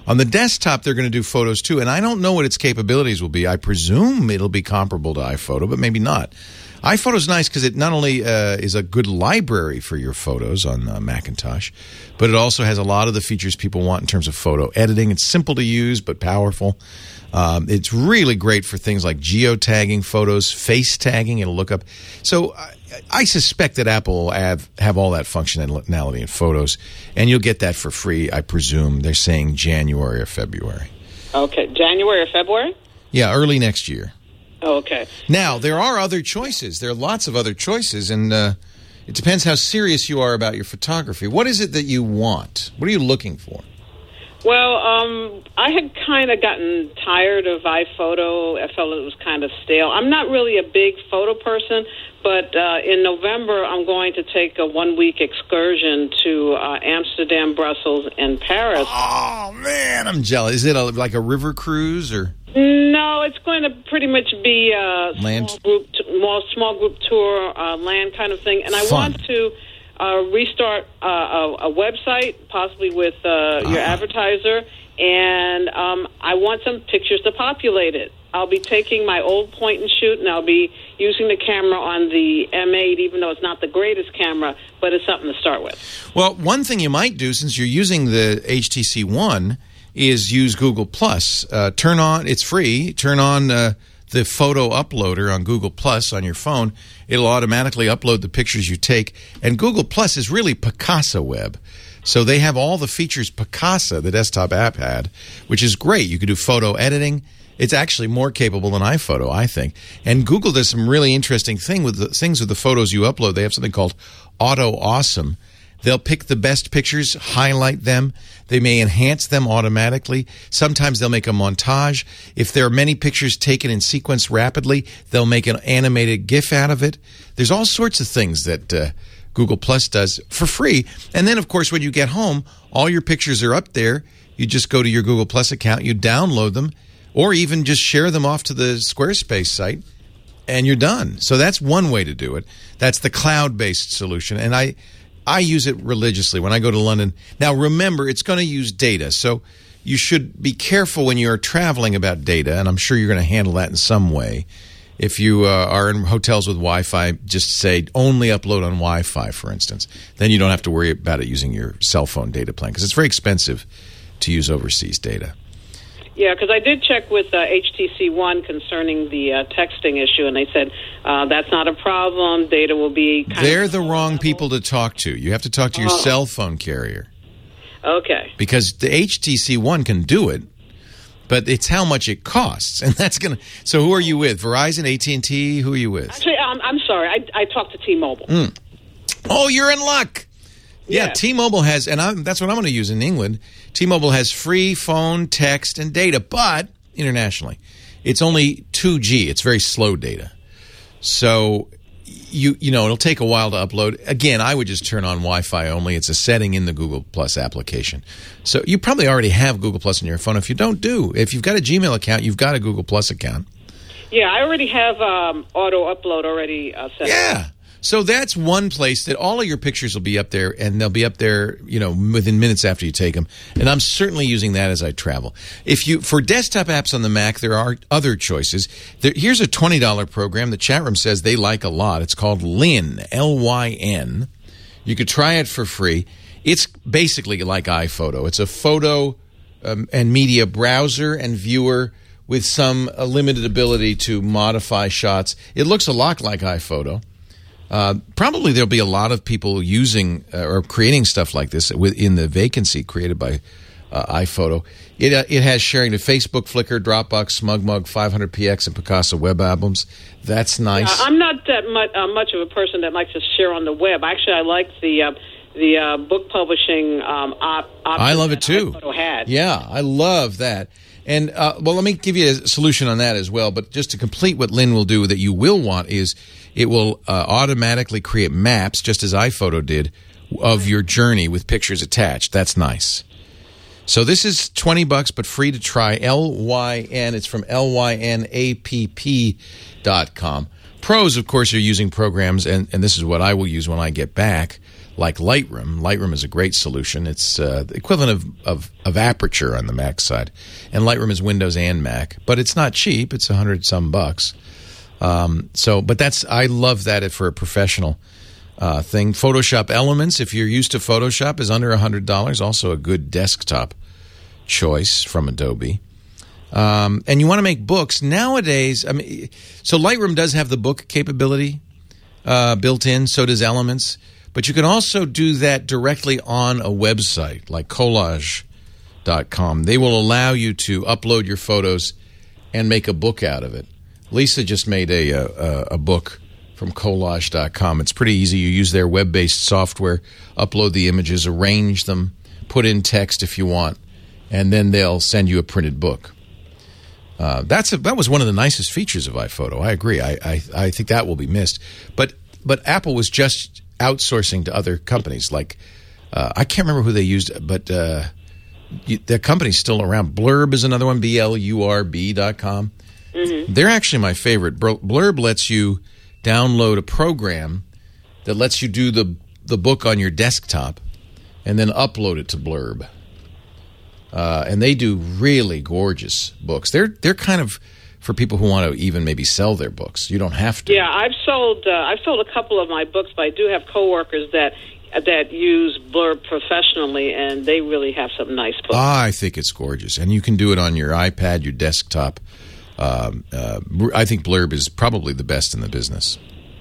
On the desktop, they're going to do photos too, and I don't know what its capabilities will be. I presume it'll be comparable to iPhoto, but maybe not. iPhoto is nice because it not only uh, is a good library for your photos on uh, Macintosh, but it also has a lot of the features people want in terms of photo editing. It's simple to use, but powerful. Um, it's really great for things like geotagging photos, face tagging. It'll look up. So I, I suspect that Apple will have, have all that functionality in photos, and you'll get that for free, I presume. They're saying January or February. Okay, January or February? Yeah, early next year. Oh, okay. Now, there are other choices. There are lots of other choices, and uh, it depends how serious you are about your photography. What is it that you want? What are you looking for? Well, um, I had kind of gotten tired of iPhoto. I felt it was kind of stale. I'm not really a big photo person, but uh, in November I'm going to take a one-week excursion to uh, Amsterdam, Brussels, and Paris. Oh, man, I'm jealous. Is it a, like a river cruise or? No, it's going to pretty much be a land? small group, t- more small group tour, uh, land kind of thing. And I Fun. want to uh, restart uh, a, a website, possibly with uh, uh-huh. your advertiser, and um, I want some pictures to populate it. I'll be taking my old point and shoot, and I'll be using the camera on the M eight, even though it's not the greatest camera, but it's something to start with. Well, one thing you might do, since you're using the H T C One, is use Google Plus. Uh, turn on, it's free, turn on uh, the photo uploader on Google Plus on your phone. It'll automatically upload the pictures you take. And Google Plus is really Picasa Web. So they have all the features Picasa, the desktop app, had, which is great. You can do photo editing. It's actually more capable than iPhoto, I think. And Google does some really interesting thing with the things with the photos you upload. They have something called Auto Awesome. They'll pick the best pictures, highlight them. They may enhance them automatically. Sometimes they'll make a montage. If there are many pictures taken in sequence rapidly, they'll make an animated GIF out of it. There's all sorts of things that uh, Google Plus does for free. And then, of course, when you get home, all your pictures are up there. You just go to your Google Plus account, you download them, or even just share them off to the Squarespace site, and you're done. So that's one way to do it. That's the cloud-based solution. And I... I use it religiously when I go to London. Now, remember, it's going to use data, so you should be careful when you're traveling about data, and I'm sure you're going to handle that in some way. If you uh, are in hotels with Wi-Fi, just say only upload on Wi-Fi, for instance. Then you don't have to worry about it using your cell phone data plan, because it's very expensive to use overseas data. Yeah, because I did check with uh, H T C One concerning the uh, texting issue, and they said uh, that's not a problem. Data will be kind They're of the wrong people to talk to. You have to talk to your Oh. cell phone carrier. Okay. Because the H T C One can do it, but it's how much it costs. And that's going to... So who are you with? Verizon, A T and T? Who are you with? Actually, um, I'm sorry. I, I talked to T-Mobile. Mm. Oh, you're in luck. Yeah, Yeah. T-Mobile has, and I'm, that's what I'm going to use in England. T-Mobile has free phone, text, and data, but internationally, it's only two G. It's very slow data. So, you you know, it'll take a while to upload. Again, I would just turn on Wi-Fi only. It's a setting in the Google Plus application. So you probably already have Google Plus in your phone. If you don't do, if you've got a Gmail account, you've got a Google Plus account. Yeah, I already have um, auto upload already uh, set up. Yeah. So that's one place that all of your pictures will be up there, and they'll be up there, you know, within minutes after you take them. And I'm certainly using that as I travel. If you for desktop apps on the Mac, there are other choices. There, here's a twenty dollar program. The chat room says they like a lot. It's called Lyn, L Y N. You could try it for free. It's basically like iPhoto. It's a photo um, and media browser and viewer with some uh, limited ability to modify shots. It looks a lot like iPhoto. Uh, probably there'll be a lot of people using uh, or creating stuff like this in the vacancy created by uh, iPhoto. It uh, it has sharing to Facebook, Flickr, Dropbox, SmugMug, five hundred P X, and Picasa web albums. That's nice. Uh, I'm not that much, uh, much of a person that likes to share on the web. Actually, I like the uh, the uh, book publishing um, op- option I love it that too. iPhoto had. Yeah, I love that. And, uh, well, let me give you a solution on that as well. But just to complete what Lyn will do that you will want is it will uh, automatically create maps, just as iPhoto did, of your journey with pictures attached. That's nice. So this is twenty bucks, but free to try. L Y N. It's from L Y N A P P dot com. Pros, of course, are using programs, and, and this is what I will use when I get back, like Lightroom. Lightroom is a great solution. It's uh, the equivalent of, of, of Aperture on the Mac side. And Lightroom is Windows and Mac. But it's not cheap. It's a hundred some bucks. Um, so, but that's, I love that for a professional uh, thing. Photoshop Elements, if you're used to Photoshop, is under one hundred dollars. Also a good desktop choice from Adobe. Um, and you want to make books. Nowadays, I mean, so Lightroom does have the book capability uh, built in. So does Elements. But you can also do that directly on a website like collage dot com. They will allow you to upload your photos and make a book out of it. Lisa just made a a, a book from collage dot com. It's pretty easy. You use their web-based software, upload the images, arrange them, put in text if you want, and then they'll send you a printed book. Uh, that's a, that was one of the nicest features of iPhoto. I agree. I, I I think that will be missed. But but Apple was just outsourcing to other companies. Like uh, I can't remember who they used, but uh, you, their company's still around. Blurb is another one. B L U R B dot com. Mm-hmm. They're actually my favorite. Blurb lets you download a program that lets you do the the book on your desktop and then upload it to Blurb. Uh, and they do really gorgeous books. They're they're kind of for people who want to even maybe sell their books. You don't have to. Yeah, I've sold uh, I've sold a couple of my books, but I do have coworkers that that use Blurb professionally, and they really have some nice books. Ah, I think it's gorgeous, and you can do it on your iPad, your desktop. Um, uh, I think Blurb is probably the best in the business.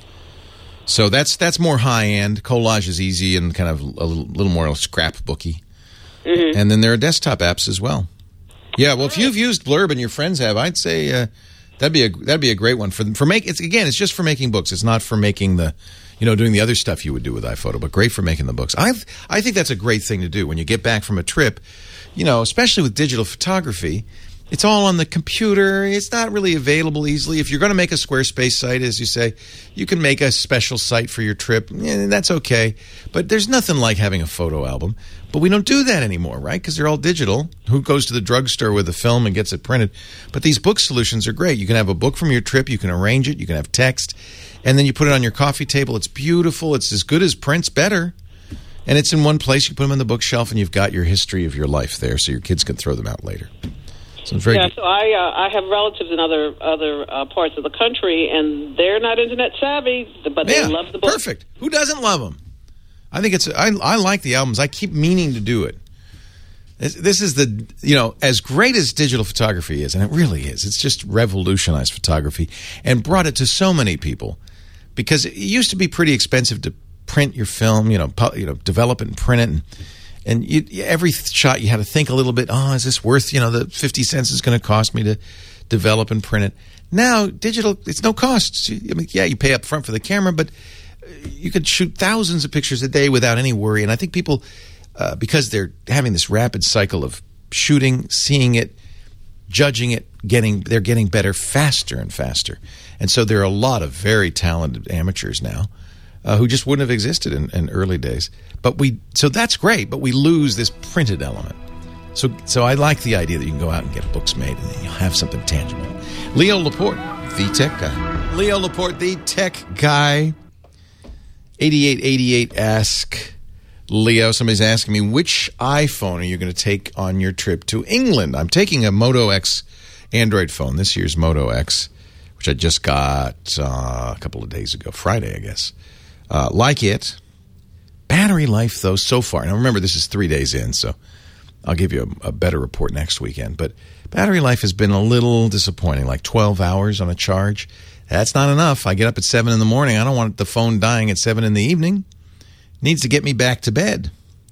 So that's that's more high end. Collage is easy and kind of a little, little more scrapbooky. Mm-hmm. And then there are desktop apps as well. Yeah, well, if you've used Blurb and your friends have, I'd say uh, that'd be a that'd be a great one for for make. It's again, it's just for making books. It's not for making the, you know, doing the other stuff you would do with iPhoto, but great for making the books. I I think that's a great thing to do when you get back from a trip, you know, especially with digital photography. It's all on the computer. It's not really available easily. If you're going to make a Squarespace site, as you say, you can make a special site for your trip. Yeah, that's okay. But there's nothing like having a photo album. But we don't do that anymore, right? Because they're all digital. Who goes to the drugstore with a film and gets it printed? But these book solutions are great. You can have a book from your trip. You can arrange it. You can have text. And then you put it on your coffee table. It's beautiful. It's as good as print's better. And it's in one place. You put them in the bookshelf, and you've got your history of your life there so your kids can throw them out later. So it's very yeah, good. so I uh, I have relatives in other other uh, parts of the country, and they're not internet savvy, but they yeah, love the book. Perfect. Who doesn't love them? I think it's. I, I like the albums. I keep meaning to do it. This, this is the you know as great as digital photography is, and it really is. It's just revolutionized photography and brought it to so many people because it used to be pretty expensive to print your film. You know, pu- you know, develop it and print it. And, And you, every shot you had to think a little bit, oh, is this worth, you know, the fifty cents is going to cost me to develop and print it. Now, digital, it's no cost. I mean, yeah, you pay up front for the camera, but you could shoot thousands of pictures a day without any worry. And I think people, uh, because they're having this rapid cycle of shooting, seeing it, judging it, getting they're getting better faster and faster. And so there are a lot of very talented amateurs now uh, who just wouldn't have existed in, in early days. But we, so that's great, but we lose this printed element. So, so I like the idea that you can go out and get books made, and then you'll have something tangible. Leo Laporte, the tech guy. Leo Laporte, the tech guy. eighty-eight eighty-eight, ask Leo. Somebody's asking me, which iPhone are you going to take on your trip to England? I'm taking a Moto X Android phone, this year's Moto X, which I just got uh, a couple of days ago, Friday, I guess. Uh, like it. Battery life, though, so far. Now, remember, this is three days in, so I'll give you a, a better report next weekend. But battery life has been a little disappointing, like twelve hours on a charge. That's not enough. I get up at seven in the morning. I don't want the phone dying at seven in the evening. It needs to get me back to bed.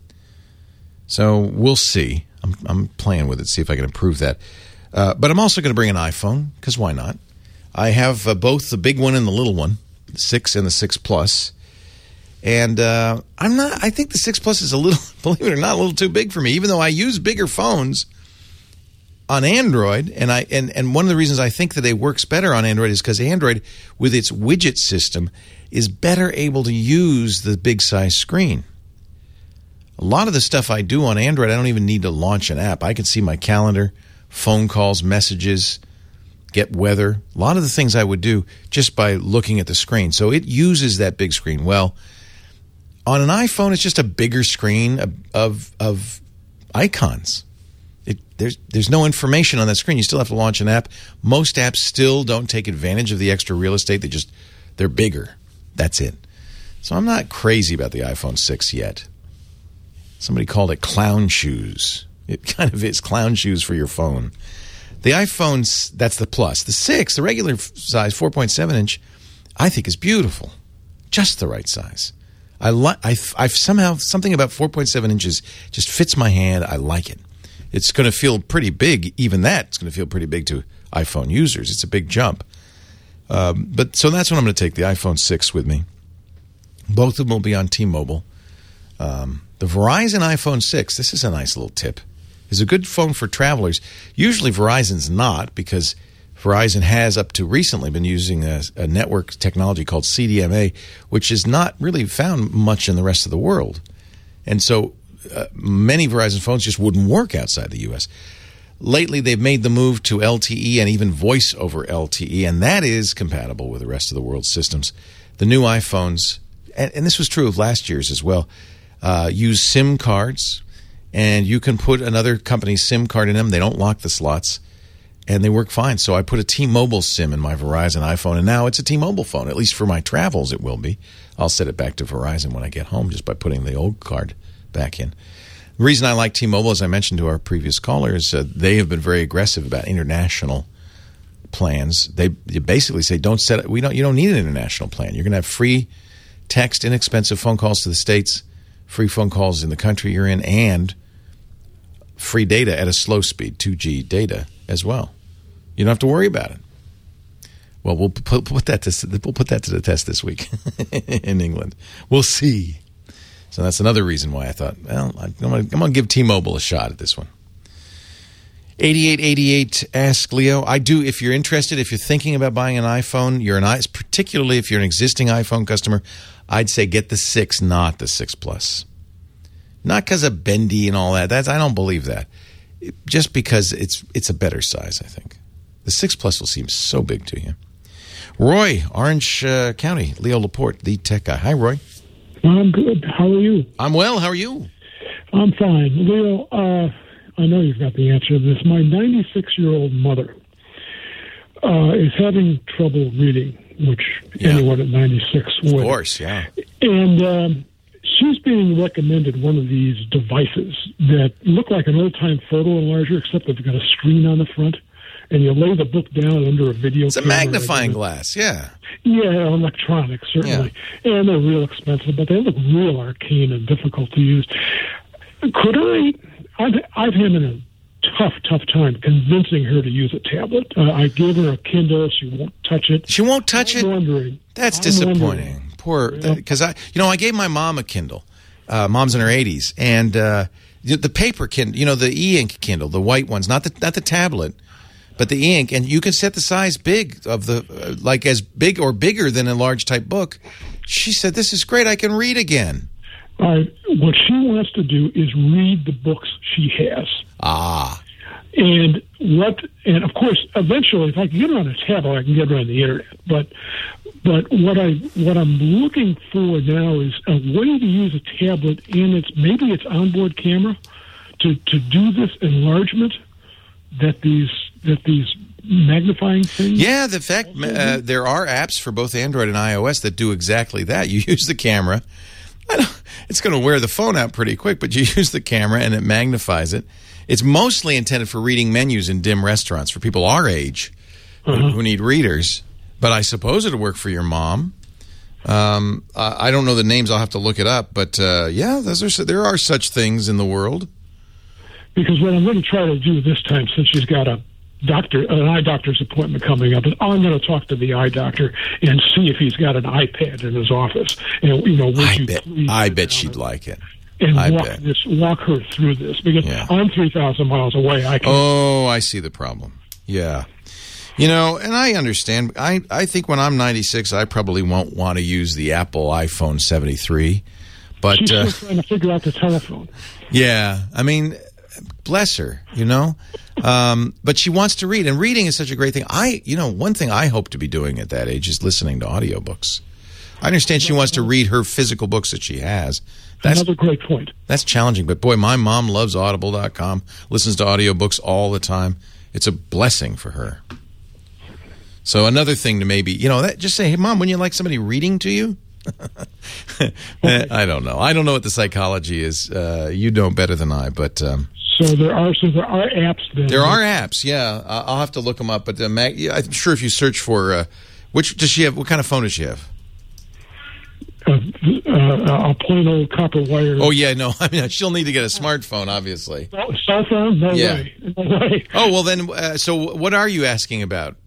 So we'll see. I'm, I'm playing with it, see if I can improve that. Uh, but I'm also going to bring an iPhone, because why not? I have uh, both the big one and the little one, the six and the six Plus. And uh, I'm not. I think the six Plus is a little, believe it or not, a little too big for me. Even though I use bigger phones on Android, and I and, and one of the reasons I think that it works better on Android is because Android, with its widget system, is better able to use the big size screen. A lot of the stuff I do on Android, I don't even need to launch an app. I can see my calendar, phone calls, messages, get weather. A lot of the things I would do just by looking at the screen. So it uses that big screen well. on an iPhone, it's just a bigger screen of of, of icons. It, there's there's no information on that screen. You still have to launch an app. Most apps still don't take advantage of the extra real estate. They just they're bigger. That's it. So I'm not crazy about the iPhone six yet. Somebody called it clown shoes. It kind of is clown shoes for your phone. The iPhone, that's the plus. The six, the regular size, four point seven inch, I think is beautiful. Just the right size. I like. I I've somehow something about four point seven inches just fits my hand. I like it. It's going to feel pretty big. Even that, it's going to feel pretty big to iPhone users. It's a big jump. Um, but so that's when I'm going to take the iPhone six with me. Both of them will be on T-Mobile. Um, the Verizon iPhone six, this is a nice little tip, is a good phone for travelers. Usually Verizon's not, because Verizon has up to recently been using a, a network technology called C D M A, which is not really found much in the rest of the world. And so uh, many Verizon phones just wouldn't work outside the U S. Lately, they've made the move to L T E and even voice over L T E, and that is compatible with the rest of the world's systems. The new iPhones, and, and this was true of last year's as well, uh, use SIM cards, and you can put another company's SIM card in them. They don't lock the slots, and they work fine. So I put a T-Mobile SIM in my Verizon iPhone, and now it's a T-Mobile phone. At least for my travels, it will be. I'll set it back to Verizon when I get home just by putting the old card back in. The reason I like T-Mobile, as I mentioned to our previous caller, is uh, they have been very aggressive about international plans. They, they basically say, "Don't set it. We don't. You don't need an international plan. You're going to have free text, inexpensive phone calls to the States, free phone calls in the country you're in, and free data at a slow speed, two G data as well. You don't have to worry about it." Well, we'll put, put that to we'll put that to the test this week in England. We'll see. So that's another reason why I thought, well, I'm going to give T-Mobile a shot at this one. eighty-eight eighty-eight, ask Leo. I do, if you're interested, if you're thinking about buying an iPhone, you're an particularly if you're an existing iPhone customer, I'd say get the six, not the six Plus. Not because of bendy and all that. That's, I don't believe that. Just because it's it's a better size, I think. The six Plus will seem so big to you. Roy, Orange uh, County, Leo Laporte, the tech guy. Hi, Roy. I'm good. How are you? I'm well. How are you? I'm fine. Leo, uh, I know you've got the answer to this. My ninety-six-year-old mother uh, is having trouble reading, which yeah. anyone at ninety-six would. Of course, yeah. And um, she's being recommended one of these devices that look like an old-time photo enlarger, except they've got a screen on the front, and you lay the book down under a video It's a magnifying glass, yeah. Yeah, electronics, certainly. Yeah. And they're real expensive, but they look real arcane and difficult to use. Could I... I've, I've had a tough, tough time convincing her to use a tablet. Uh, I gave her a Kindle. She won't touch it. She won't touch I'm it? Wondering. That's I'm disappointing. Wondering. Poor... Because, I, you know, I gave my mom a Kindle. Uh, mom's in her eighties. And uh, the, the paper Kindle, you know, the e-ink Kindle, the white ones, not the not the tablet, but the e-ink. And you can set the size big of the... Uh, like as big or bigger than a large type book. She said, this is great. I can read again. Uh, what she wants to do is read the books she has. Ah. And what, and of course, eventually, if I can get her on a tablet, I can get her on the internet. But, but what I, what I'm looking for now is a way to use a tablet and its maybe its onboard camera to, to do this enlargement that these that these magnifying things. Yeah, the fact uh, there are apps for both Android and iOS that do exactly that. You use the camera. I don't, it's going to wear the phone out pretty quick, but you use the camera and it magnifies it. It's mostly intended for reading menus in dim restaurants for people our age uh-huh. who, who need readers. But I suppose it'll work for your mom. Um, I, I don't know the names. I'll have to look it up. But, uh, yeah, those are, there are such things in the world. Because what I'm going to try to do this time, since she's got a doctor, an eye doctor's appointment coming up, is I'm going to talk to the eye doctor and see if he's got an iPad in his office. And you know, would I you bet, please I bet she'd like it. And I walk bet. this, walk her through this, because Yeah. I'm three thousand miles away. I can. Oh, I see the problem. Yeah. You know, and I understand. I, I think when I'm ninety-six, I probably won't want to use the Apple iPhone seventy-three. But She's uh, still trying to figure out the telephone. yeah, I mean, bless her, you know. Um, but she wants to read, and reading is such a great thing. I, you know, one thing I hope to be doing at that age is listening to audiobooks. I understand she wants to read her physical books that she has. That's another great point. That's challenging. But, boy, my mom loves audible dot com, listens to audiobooks all the time. It's a blessing for her. So another thing to maybe, you know, that, just say, hey, Mom, wouldn't you like somebody reading to you? I don't know. I don't know what the psychology is. Uh, you know better than I, but... Um, So there are so there are apps. Then. There are apps, yeah. Uh, I'll have to look them up. But uh, Mag, yeah, I'm sure if you search for uh, which does she have? What kind of phone does she have? Uh, uh, a plain old copper wire. Oh yeah, no. I mean, she'll need to get a smartphone, obviously. Oh, cell phone? No yeah. way. No way. Oh well, then. Uh, so what are you asking about?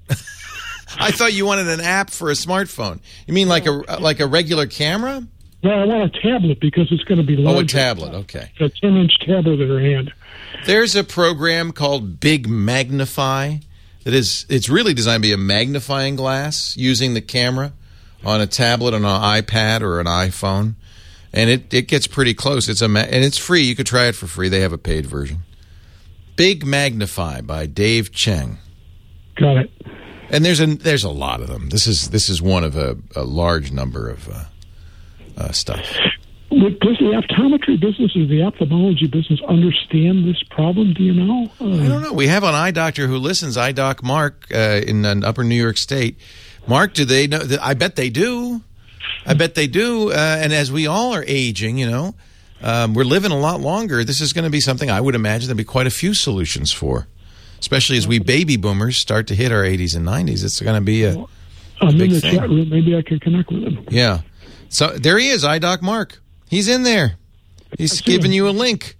I thought you wanted an app for a smartphone. You mean like a like a regular camera? No, I want a tablet because it's going to be larger. Oh, a tablet. Okay. A ten-inch tablet in her hand. There's a program called Big Magnify that is, it's really designed to be a magnifying glass using the camera on a tablet, on an iPad, or an iPhone. And it, it gets pretty close. It's a ma- and it's free. You could try it for free. They have a paid version. Big Magnify by Dave Cheng. Got it. And there's a there's a lot of them. This is this is one of a, a large number of uh, uh, stuff. Does the optometry business or the ophthalmology business understand this problem? Do you know? Uh, I don't know. We have an eye doctor who listens, Eye Doc Mark, uh, in uh, Upper New York State. Mark, do they know? I bet they do. I bet they do. Uh, and as we all are aging, you know, um, we're living a lot longer. This is going to be something I would imagine there'll be quite a few solutions for, especially as we baby boomers start to hit our eighties and nineties. It's going to be a, I'm a big in the thing. chat room. Maybe I can connect with him. Yeah. So there he is, Eye Doc Mark. He's in there. He's giving you a link.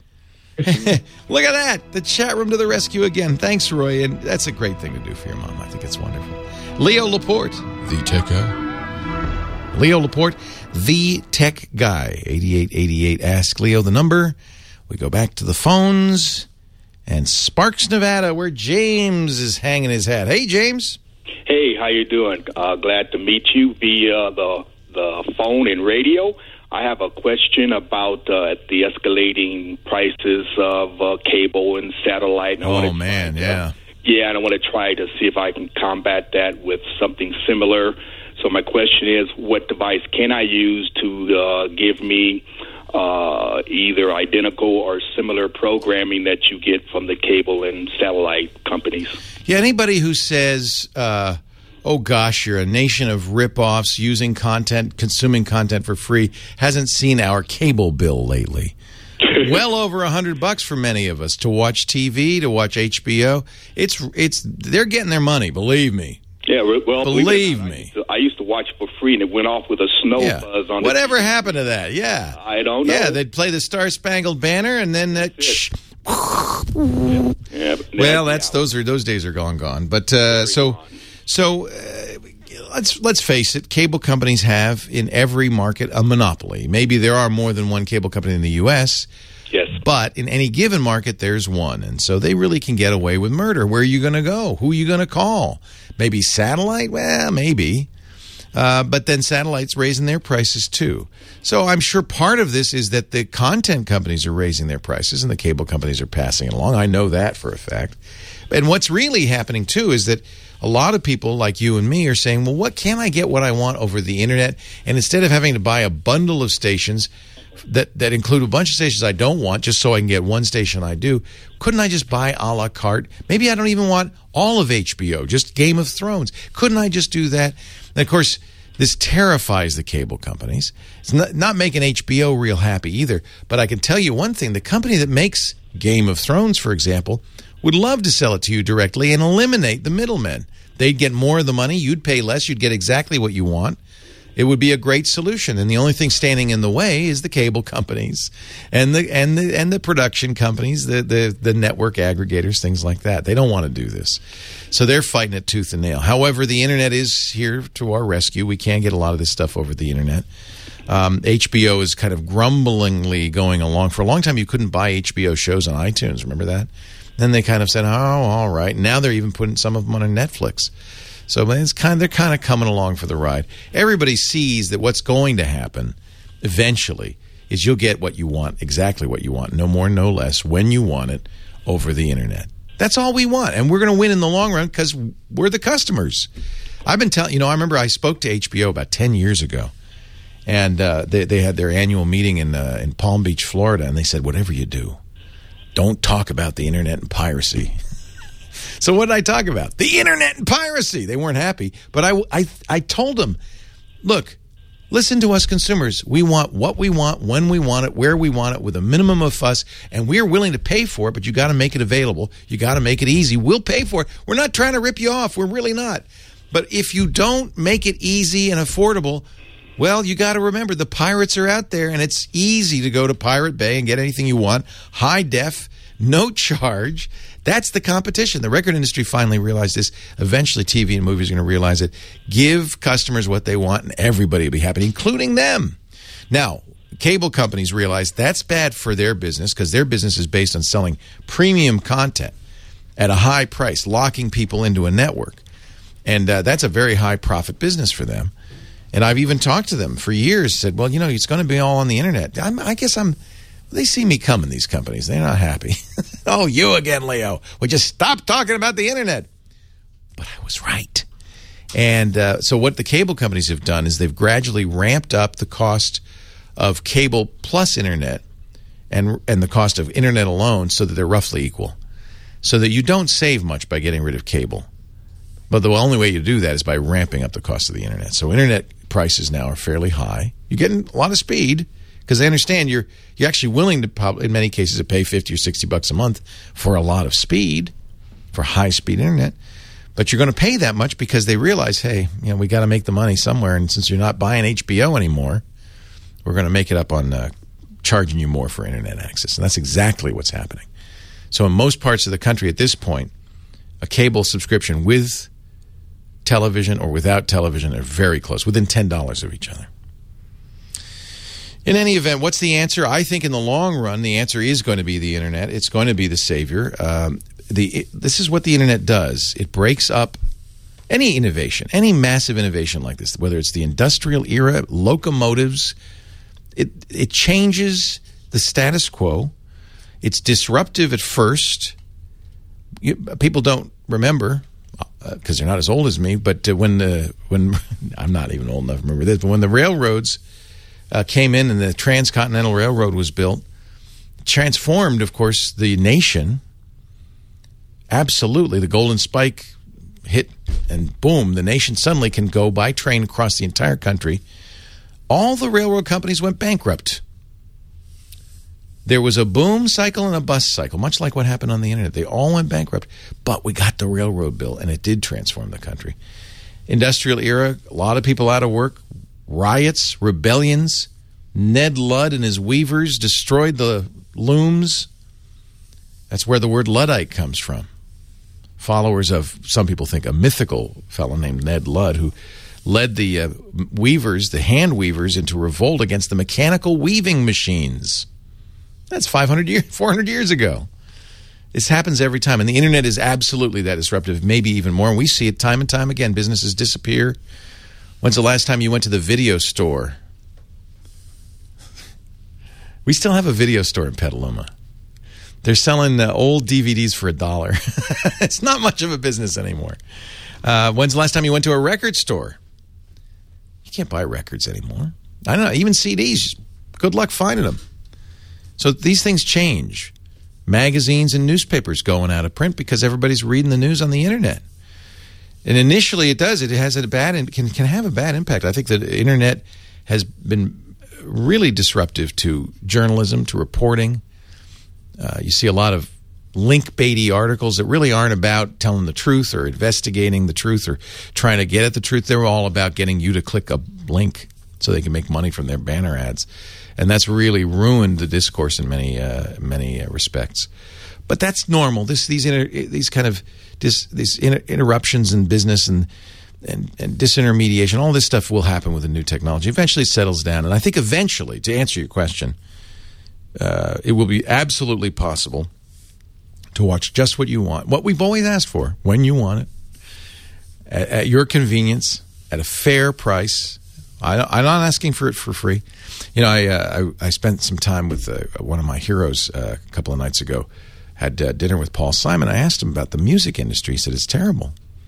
Look at that. The chat room to the rescue again. Thanks, Roy. And that's a great thing to do for your mom. I think it's wonderful. Leo Laporte, the tech guy. Leo Laporte, the tech guy. eighty-eight eighty-eight. Ask Leo the number. We go back to the phones. And Sparks, Nevada, where James is hanging his hat. Hey, James. Hey, how you doing? Uh, glad to meet you via the the phone and radio. I have a question about uh, the escalating prices of uh, cable and satellite. And I Oh, wanna man, try, yeah. uh, yeah, and I want to try to see if I can combat that with something similar. So my question is, what device can I use to uh, give me uh, either identical or similar programming that you get from the cable and satellite companies? Yeah, anybody who says, uh, oh gosh, you're a nation of rip-offs using content, consuming content for free, hasn't seen our cable bill lately. Well over a hundred bucks for many of us to watch T V, to watch H B O. It's it's they're getting their money, believe me. Yeah, well, believe it, me. I used, to, I used to watch for free, and it went off with a snow Yeah. buzz on Whatever it. happened to that? Yeah. I don't know. Yeah, they'd play the Star Spangled Banner, and then that. Shh. Yeah, but Well, that's those are those days are gone, gone. But uh, so, so uh, let's let's face it. Cable companies have in every market a monopoly. Maybe there are more than one cable company in the U S Yes. But in any given market, there's one, and so they really can get away with murder. Where are you going to go? Who are you going to call? Maybe satellite? Well, maybe. Uh, but then satellites raising their prices too. So I'm sure part of this is that the content companies are raising their prices and the cable companies are passing it along. I know that for a fact. And what's really happening too is that a lot of people like you and me are saying, well, what can I get what I want over the internet? And instead of having to buy a bundle of stations that, that include a bunch of stations I don't want just so I can get one station I do, couldn't I just buy a la carte? Maybe I don't even want all of H B O, just Game of Thrones. Couldn't I just do that? And of course, this terrifies the cable companies. It's not, not making H B O real happy either. But I can tell you one thing. The company that makes Game of Thrones, for example, would love to sell it to you directly and eliminate the middlemen. They'd get more of the money. You'd pay less. You'd get exactly what you want. It would be a great solution. And the only thing standing in the way is the cable companies and the and the and the production companies, the the, the network aggregators, things like that. They don't want to do this. So they're fighting it tooth and nail. However, the internet is here to our rescue. We can get a lot of this stuff over the internet. Um, H B O is kind of grumblingly going along. For a long time, you couldn't buy H B O shows on iTunes. Remember that? Then they kind of said, oh, all right. Now they're even putting some of them on Netflix. So it's kind of, they're kind of coming along for the ride. Everybody sees that what's going to happen eventually is you'll get what you want, exactly what you want, no more, no less, when you want it over the internet. That's all we want. And we're going to win in the long run because we're the customers. I've been telling, you know, I remember I spoke to H B O about ten years ago. And uh, they, they had their annual meeting in uh, in Palm Beach, Florida, and they said, whatever you do, don't talk about the internet and piracy. So what did I talk about? The internet and piracy. They weren't happy. But I, I, I told them, look, listen to us consumers. We want what we want, when we want it, where we want it, with a minimum of fuss, and we're willing to pay for it, but you got to make it available. You got to make it easy. We'll pay for it. We're not trying to rip you off. We're really not. But if you don't make it easy and affordable, well, you got to remember the pirates are out there, and it's easy to go to Pirate Bay and get anything you want. High def, no charge. That's the competition. The record industry finally realized this. Eventually, T V and movies are going to realize it. Give customers what they want, and everybody will be happy, including them. Now, cable companies realize that's bad for their business because their business is based on selling premium content at a high price, locking people into a network. And uh, that's a very high profit business for them. And I've even talked to them for years, said, well, you know, it's going to be all on the internet. I'm, I guess I'm... They see me coming, these companies. They're not happy. Oh, you again, Leo. Would you stop talking about the internet? But I was right. And uh, so what the cable companies have done is they've gradually ramped up the cost of cable plus internet and and the cost of internet alone so that they're roughly equal. So that you don't save much by getting rid of cable. But the only way you do that is by ramping up the cost of the internet. So internet prices now are fairly high. You're getting a lot of speed, because they understand you're you're actually willing to, probably, in many cases, to pay fifty or sixty bucks a month for a lot of speed, for high-speed internet. But you're going to pay that much because they realize, hey, you know, we got to make the money somewhere, and since you're not buying H B O anymore, we're going to make it up on uh, charging you more for internet access. And that's exactly what's happening. So in most parts of the country at this point, a cable subscription with television or without television are very close, within ten dollars of each other. In any event, what's the answer? I think in the long run, the answer is going to be the internet. It's going to be the savior. Um, the it, this is what the internet does. It breaks up any innovation, any massive innovation like this, whether it's the industrial era, locomotives. It it changes the status quo. It's disruptive at first. You, people don't remember because uh, they're not as old as me. But uh, when the when I'm not even old enough to remember this, but when the railroads Uh, came in and the Transcontinental Railroad was built, transformed, of course, the nation. Absolutely. The Golden Spike hit, and boom, the nation suddenly can go by train across the entire country. All the railroad companies went bankrupt. There was a boom cycle and a bust cycle, much like what happened on the internet. They all went bankrupt, but we got the railroad bill, and it did transform the country. Industrial era, a lot of people out of work. Riots, rebellions. Ned Ludd and his weavers destroyed the looms. That's where the word Luddite comes from. Followers of, some people think, a mythical fellow named Ned Ludd, who led the uh, weavers, the hand weavers, into revolt against the mechanical weaving machines. That's five hundred years, four hundred years ago. This happens every time, and the internet is absolutely that disruptive, maybe even more. And we see it time and time again. Businesses disappear. When's the last time you went to the video store? We still have a video store in Petaluma. They're selling uh, old D V Ds for a dollar. It's not much of a business anymore. Uh, when's the last time you went to a record store? You can't buy records anymore. I don't know, even C Ds. Good luck finding them. So these things change. Magazines and newspapers going out of print because everybody's reading the news on the internet. And initially it does. It has a bad can can have a bad impact. I think the internet has been really disruptive to journalism, to reporting. Uh, you see a lot of link-baity articles that really aren't about telling the truth or investigating the truth or trying to get at the truth. They're all about getting you to click a link so they can make money from their banner ads. And that's really ruined the discourse in many uh, many uh, respects. But that's normal. This these inter, these kind of dis, these inter, interruptions in business and, and and disintermediation, all this stuff will happen with the new technology. Eventually, it settles down, and I think eventually, to answer your question, uh, it will be absolutely possible to watch just what you want, what we've always asked for, when you want it, at, at your convenience, at a fair price. I, I'm not asking for it for free. You know, I uh, I, I spent some time with uh, one of my heroes uh, a couple of nights ago. Had uh, dinner with Paul Simon. I asked him about the music industry. He said, it's terrible.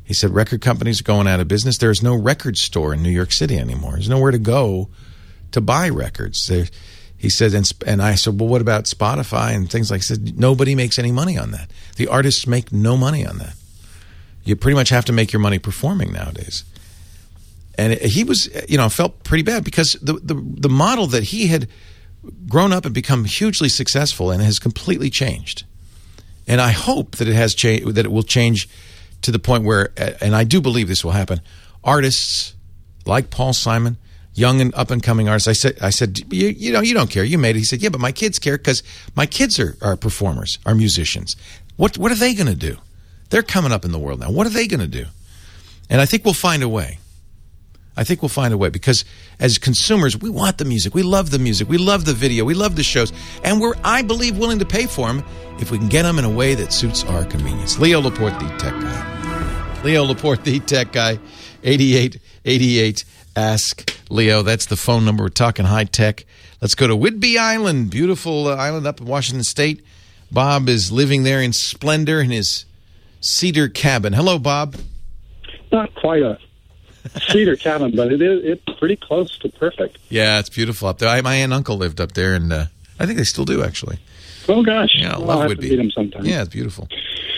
He said record companies are going out of business. There's no record store in New York City anymore. There's nowhere to go to buy records. There, he said, and, and I said, well, what about Spotify and things like that? He said, nobody makes any money on that. The artists make no money on that. You pretty much have to make your money performing nowadays. And it, he was, you know, felt pretty bad because the, the the model that he had grown up and become hugely successful in has completely changed. And I hope that it has cha- that it will change to the point where, and I do believe this will happen, artists like Paul Simon, young and up and coming artists. I said, I said, you, you know, you don't care. You made it. He said, yeah, but my kids care because my kids are, are performers, are musicians. What what are they going to do? They're coming up in the world now. What are they going to do? And I think we'll find a way. I think we'll find a way because as consumers, we want the music. We love the music. We love the video. We love the shows. And we're, I believe, willing to pay for them if we can get them in a way that suits our convenience. Leo Laporte, the tech guy. Leo Laporte, the tech guy. eighty-eight eighty-eight, ask Leo. That's the phone number. We're talking high tech. Let's go to Whidbey Island, beautiful uh, island up in Washington State. Bob is living there in splendor in his cedar cabin. Hello, Bob. Not quite a cedar cabin, but it is it's pretty close to perfect. Yeah, it's beautiful up there. I, my aunt and uncle lived up there, and uh, I think they still do, actually. Oh, gosh. Yeah, I well, love I'll have Whidbey. to meet them sometime. Yeah, it's beautiful.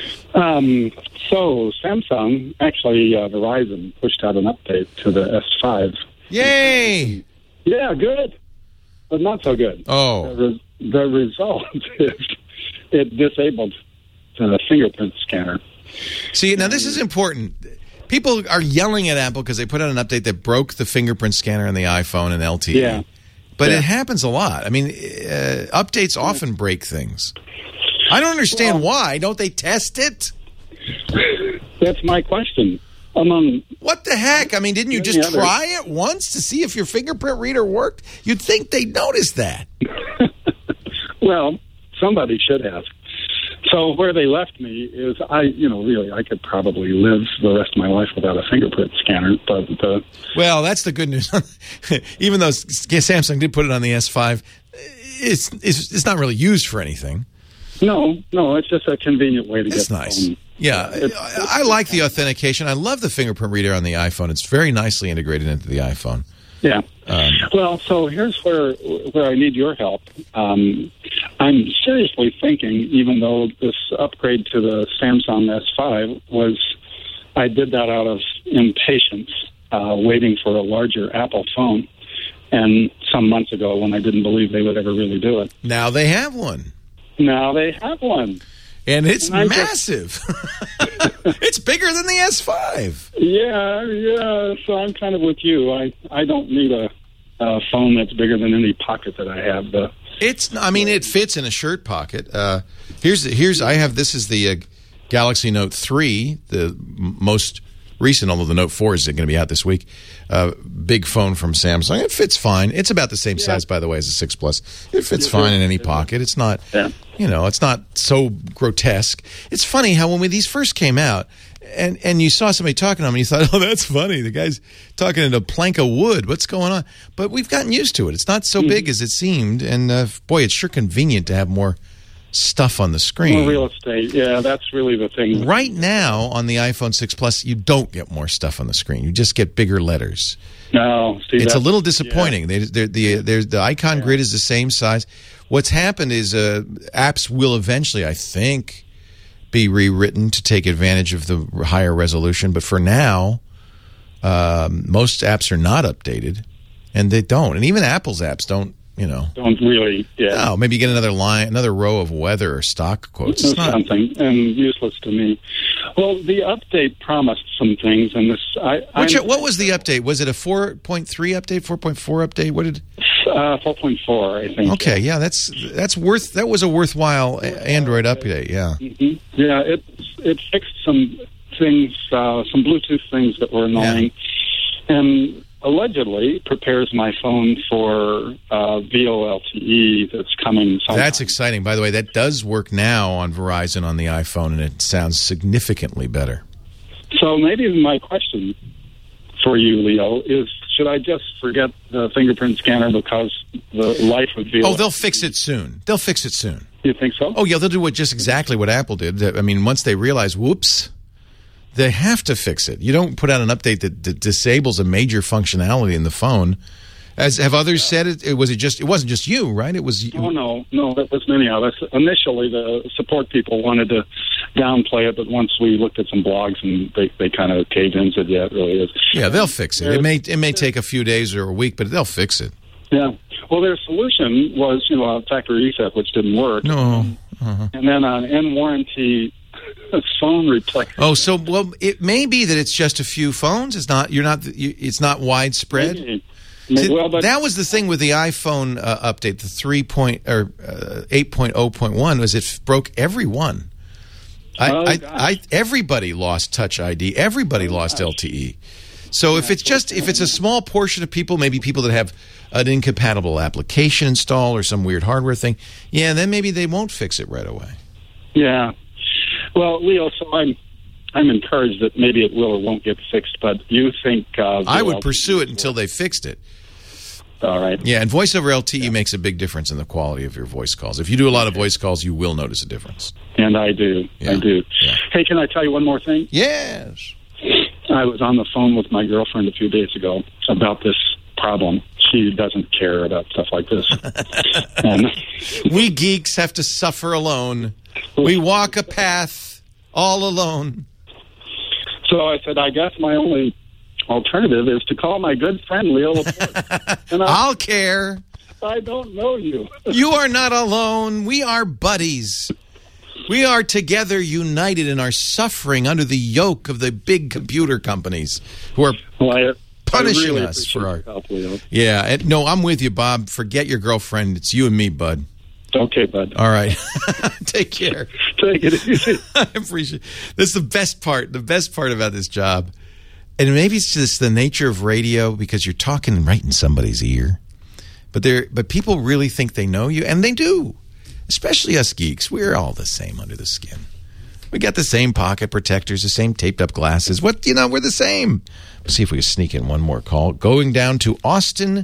Um, so Samsung, actually uh, Verizon, pushed out an update to the S five. Yay! Yeah, good, but not so good. Oh. The, re- the result is it disabled the fingerprint scanner. See, now this is important. People are yelling at Apple because they put out an update that broke the fingerprint scanner on the iPhone and L T E. Yeah. But Yeah. it happens a lot. I mean, uh, updates often break things. I don't understand why. Don't they test it? That's my question. Among What the heck? I mean, didn't you Many just others. try it once to see if your fingerprint reader worked? You'd think they'd notice that. Well, somebody should have. So where they left me is, I, you know, really, I could probably live the rest of my life without a fingerprint scanner. But uh, Well, that's the good news. Even though Samsung did put it on the S five, it's it's, it's not really used for anything. no, no, it's just a convenient way to It's get the nice. phone. Yeah, I, I like the authentication. I love the fingerprint reader on the iPhone. It's very nicely integrated into the iPhone. Yeah. Um, Well, so here's where where I need your help. Um, I'm seriously thinking, even though this upgrade to the Samsung S five was, I did that out of impatience, uh, waiting for a larger Apple phone, and some months ago when I didn't believe they would ever really do it. now they have one, Now they have one. and it's And I just- massive. It's bigger than the S five. Yeah, yeah. So I'm kind of with you. I, I don't need a, a phone that's bigger than any pocket that I have. The It's. I mean, it fits in a shirt pocket. Uh, here's here's. I have this is the uh, Galaxy Note three, the m- most recent. Although the Note four is going to be out this week. Uh, big phone from Samsung. It fits fine. It's about the same size, by the way, as the six Plus. It fits fine in any pocket. It's not. Yeah. You know, it's not so grotesque. It's funny how when we, these first came out, and, and you saw somebody talking to them, and you thought, oh, that's funny. The guy's talking in a plank of wood. What's going on? But we've gotten used to it. It's not so big as it seemed. And, uh, boy, it's sure convenient to have more stuff on the screen. More real estate. Yeah, that's really the thing. Right now, on the iPhone six Plus, you don't get more stuff on the screen. You just get bigger letters. No, see, It's a that's- little disappointing. They, they're, the, there's, the icon grid is the same size. What's happened is uh, apps will eventually, I think, be rewritten to take advantage of the higher resolution. But for now, um, most apps are not updated, and they don't. And even Apple's apps don't, you know. Don't really, yeah. No, maybe you get another line, another row of weather or stock quotes. It's not, something and useless to me. Well, the update promised some things, and this. I, Which, I'm- what was the update? Was it a four point three update, four point four update? What did? Uh, four point four, I think. Okay, yeah, that's that's worth. That was a worthwhile a- Android update. Yeah. Mhm. Yeah, it it fixed some things, uh, some Bluetooth things that were annoying, and allegedly prepares my phone for uh, V O L T E that's coming. Sometime. That's exciting. By the way, that does work now on Verizon on the iPhone, and it sounds significantly better. So maybe my question for you, Leo, is should I just forget the fingerprint scanner because the life of V O L T E? Oh, they'll fix it soon. They'll fix it soon. You think so? Oh, yeah, they'll do what just exactly what Apple did. I mean, once they realize, whoops, They have to fix it. You don't put out an update that, that disables a major functionality in the phone. As have others said, it, it was it just it wasn't just you, right? It was. Oh no, no, that was many of us. Initially, the support people wanted to downplay it, but once we looked at some blogs and they, they kind of caved in and said, "Yeah, it really is." Yeah, they'll fix it. It may it may take a few days or a week, but they'll fix it. Yeah. Well, their solution was, you know, a factory reset, which didn't work. No. Uh-huh. And then an in warranty phone replacement. Oh, so well, it may be that it's just a few phones. It's not. You're not. You, it's not widespread. Maybe. Maybe, well, but that was the thing with the iPhone uh, update, the three point or uh, eight point oh point one, was it f- broke every one. I, oh, I, I, everybody lost Touch I D. Everybody oh, lost gosh. L T E. So yeah, if it's just if it's a small portion of people, maybe people that have an incompatible application installed or some weird hardware thing, yeah, then maybe they won't fix it right away. Yeah. Well, Leo, so I'm I'm encouraged that maybe it will or won't get fixed, but you think uh, I would pursue it until they fixed it. All right. Yeah, and voice over L T E yeah. makes a big difference in the quality of your voice calls. If you do a lot of voice calls, you will notice a difference. And I do. Yeah. I do. Yeah. Hey, can I tell you one more thing? Yes. I was on the phone with my girlfriend a few days ago about this problem. She doesn't care about stuff like this. and we geeks have to suffer alone. We walk a path all alone. So I said, I guess my only alternative is to call my good friend Leo Laporte. And I, I'll care. I don't know you. You are not alone. We are buddies. We are together, united in our suffering under the yoke of the big computer companies who are well, I, punishing I really us for our. Help, Leo. Yeah, and, no, I'm with you, Bob. Forget your girlfriend. It's you and me, bud. Okay, bud. All right. Take care. Take it easy. I appreciate it. This is the best part. The best part about this job. And maybe it's just the nature of radio because you're talking right in somebody's ear. But they're but people really think they know you, and they do. Especially us geeks. We're all the same under the skin. We got the same pocket protectors, the same taped up glasses. What you know, we're the same. Let's see if we can sneak in one more call. Going down to Austin,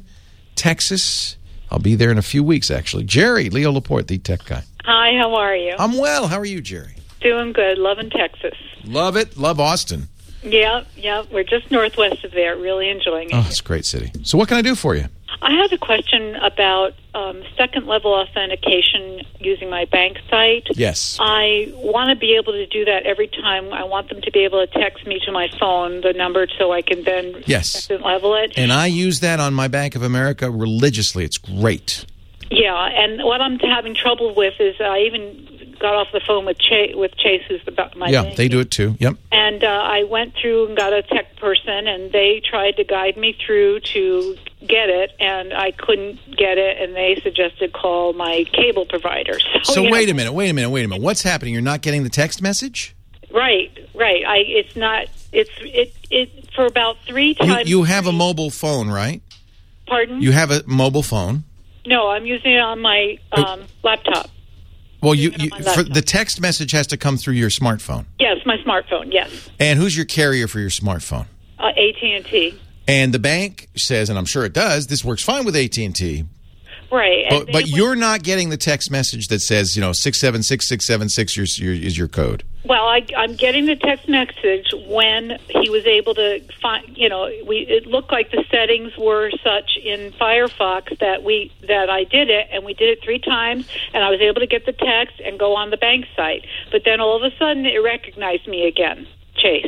Texas. I'll be there in a few weeks, actually. Jerry, Leo Laporte, the tech guy. Hi, how are you? I'm well. How are you, Jerry? Doing good. Loving Texas. Love it. Love Austin. Yeah, yeah. We're just northwest of there. Really enjoying it. Oh, it's a great city. So what can I do for you? I had a question about um, second-level authentication using my bank site. Yes. I want to be able to do that every time. I want them to be able to text me to my phone the number so I can then yes. second-level it. And I use that on my Bank of America religiously. It's great. Yeah, and what I'm having trouble with is I even got off the phone with Chase, with Chase, who's about my yeah, bank. They do it too. Yep. And uh, I went through and got a tech person, and they tried to guide me through to get it, and I couldn't get it, and they suggested call my cable provider. So, so you wait know, a minute, wait a minute, wait a minute. What's happening? You're not getting the text message? Right, right. I it's not. It's it it for about three times. You, you have a mobile phone, right? Pardon? You have a mobile phone. No, I'm using it on my um, laptop. Well, you, you for the text message has to come through your smartphone. Yes, my smartphone. Yes. And who's your carrier for your smartphone? Uh, A T and T. And the bank says, and I'm sure it does, this works fine with A T and T. Right. But, but you're not getting the text message that says, you know, six seven six six seven six is your code. Well, I, I'm getting the text message when he was able to find, you know, we it looked like the settings were such in Firefox that we that I did it, and we did it three times, and I was able to get the text and go on the bank site. But then all of a sudden it recognized me again, Chase.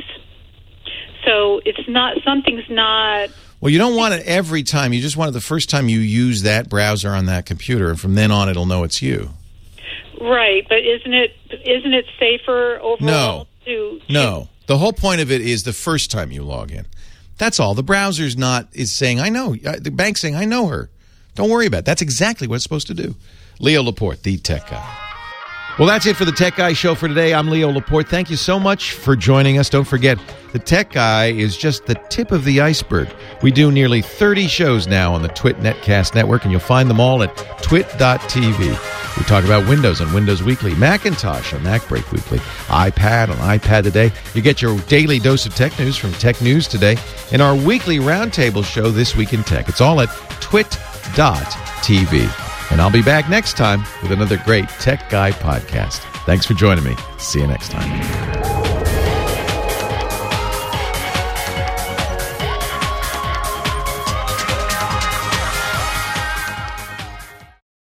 So it's not, something's not... Well, you don't want it every time. You just want it the first time you use that browser on that computer, and from then on it'll know it's you. Right, but isn't it isn't it safer overall no. to... No. The whole point of it is the first time you log in. That's all. The browser's not is saying, I know. The bank's saying, I know her. Don't worry about it. That's exactly what it's supposed to do. Leo Laporte, the tech guy. Well, that's it for the Tech Guy Show for today. I'm Leo Laporte. Thank you so much for joining us. Don't forget, the Tech Guy is just the tip of the iceberg. We do nearly thirty shows now on the Twit Netcast Network, and you'll find them all at twit dot t v. We talk about Windows on Windows Weekly, Macintosh on Mac Break Weekly, iPad on iPad Today. You get your daily dose of tech news from Tech News Today, and our weekly roundtable show, This Week in Tech. It's all at twit dot t v. And I'll be back next time with another great Tech Guy podcast. Thanks for joining me. See you next time.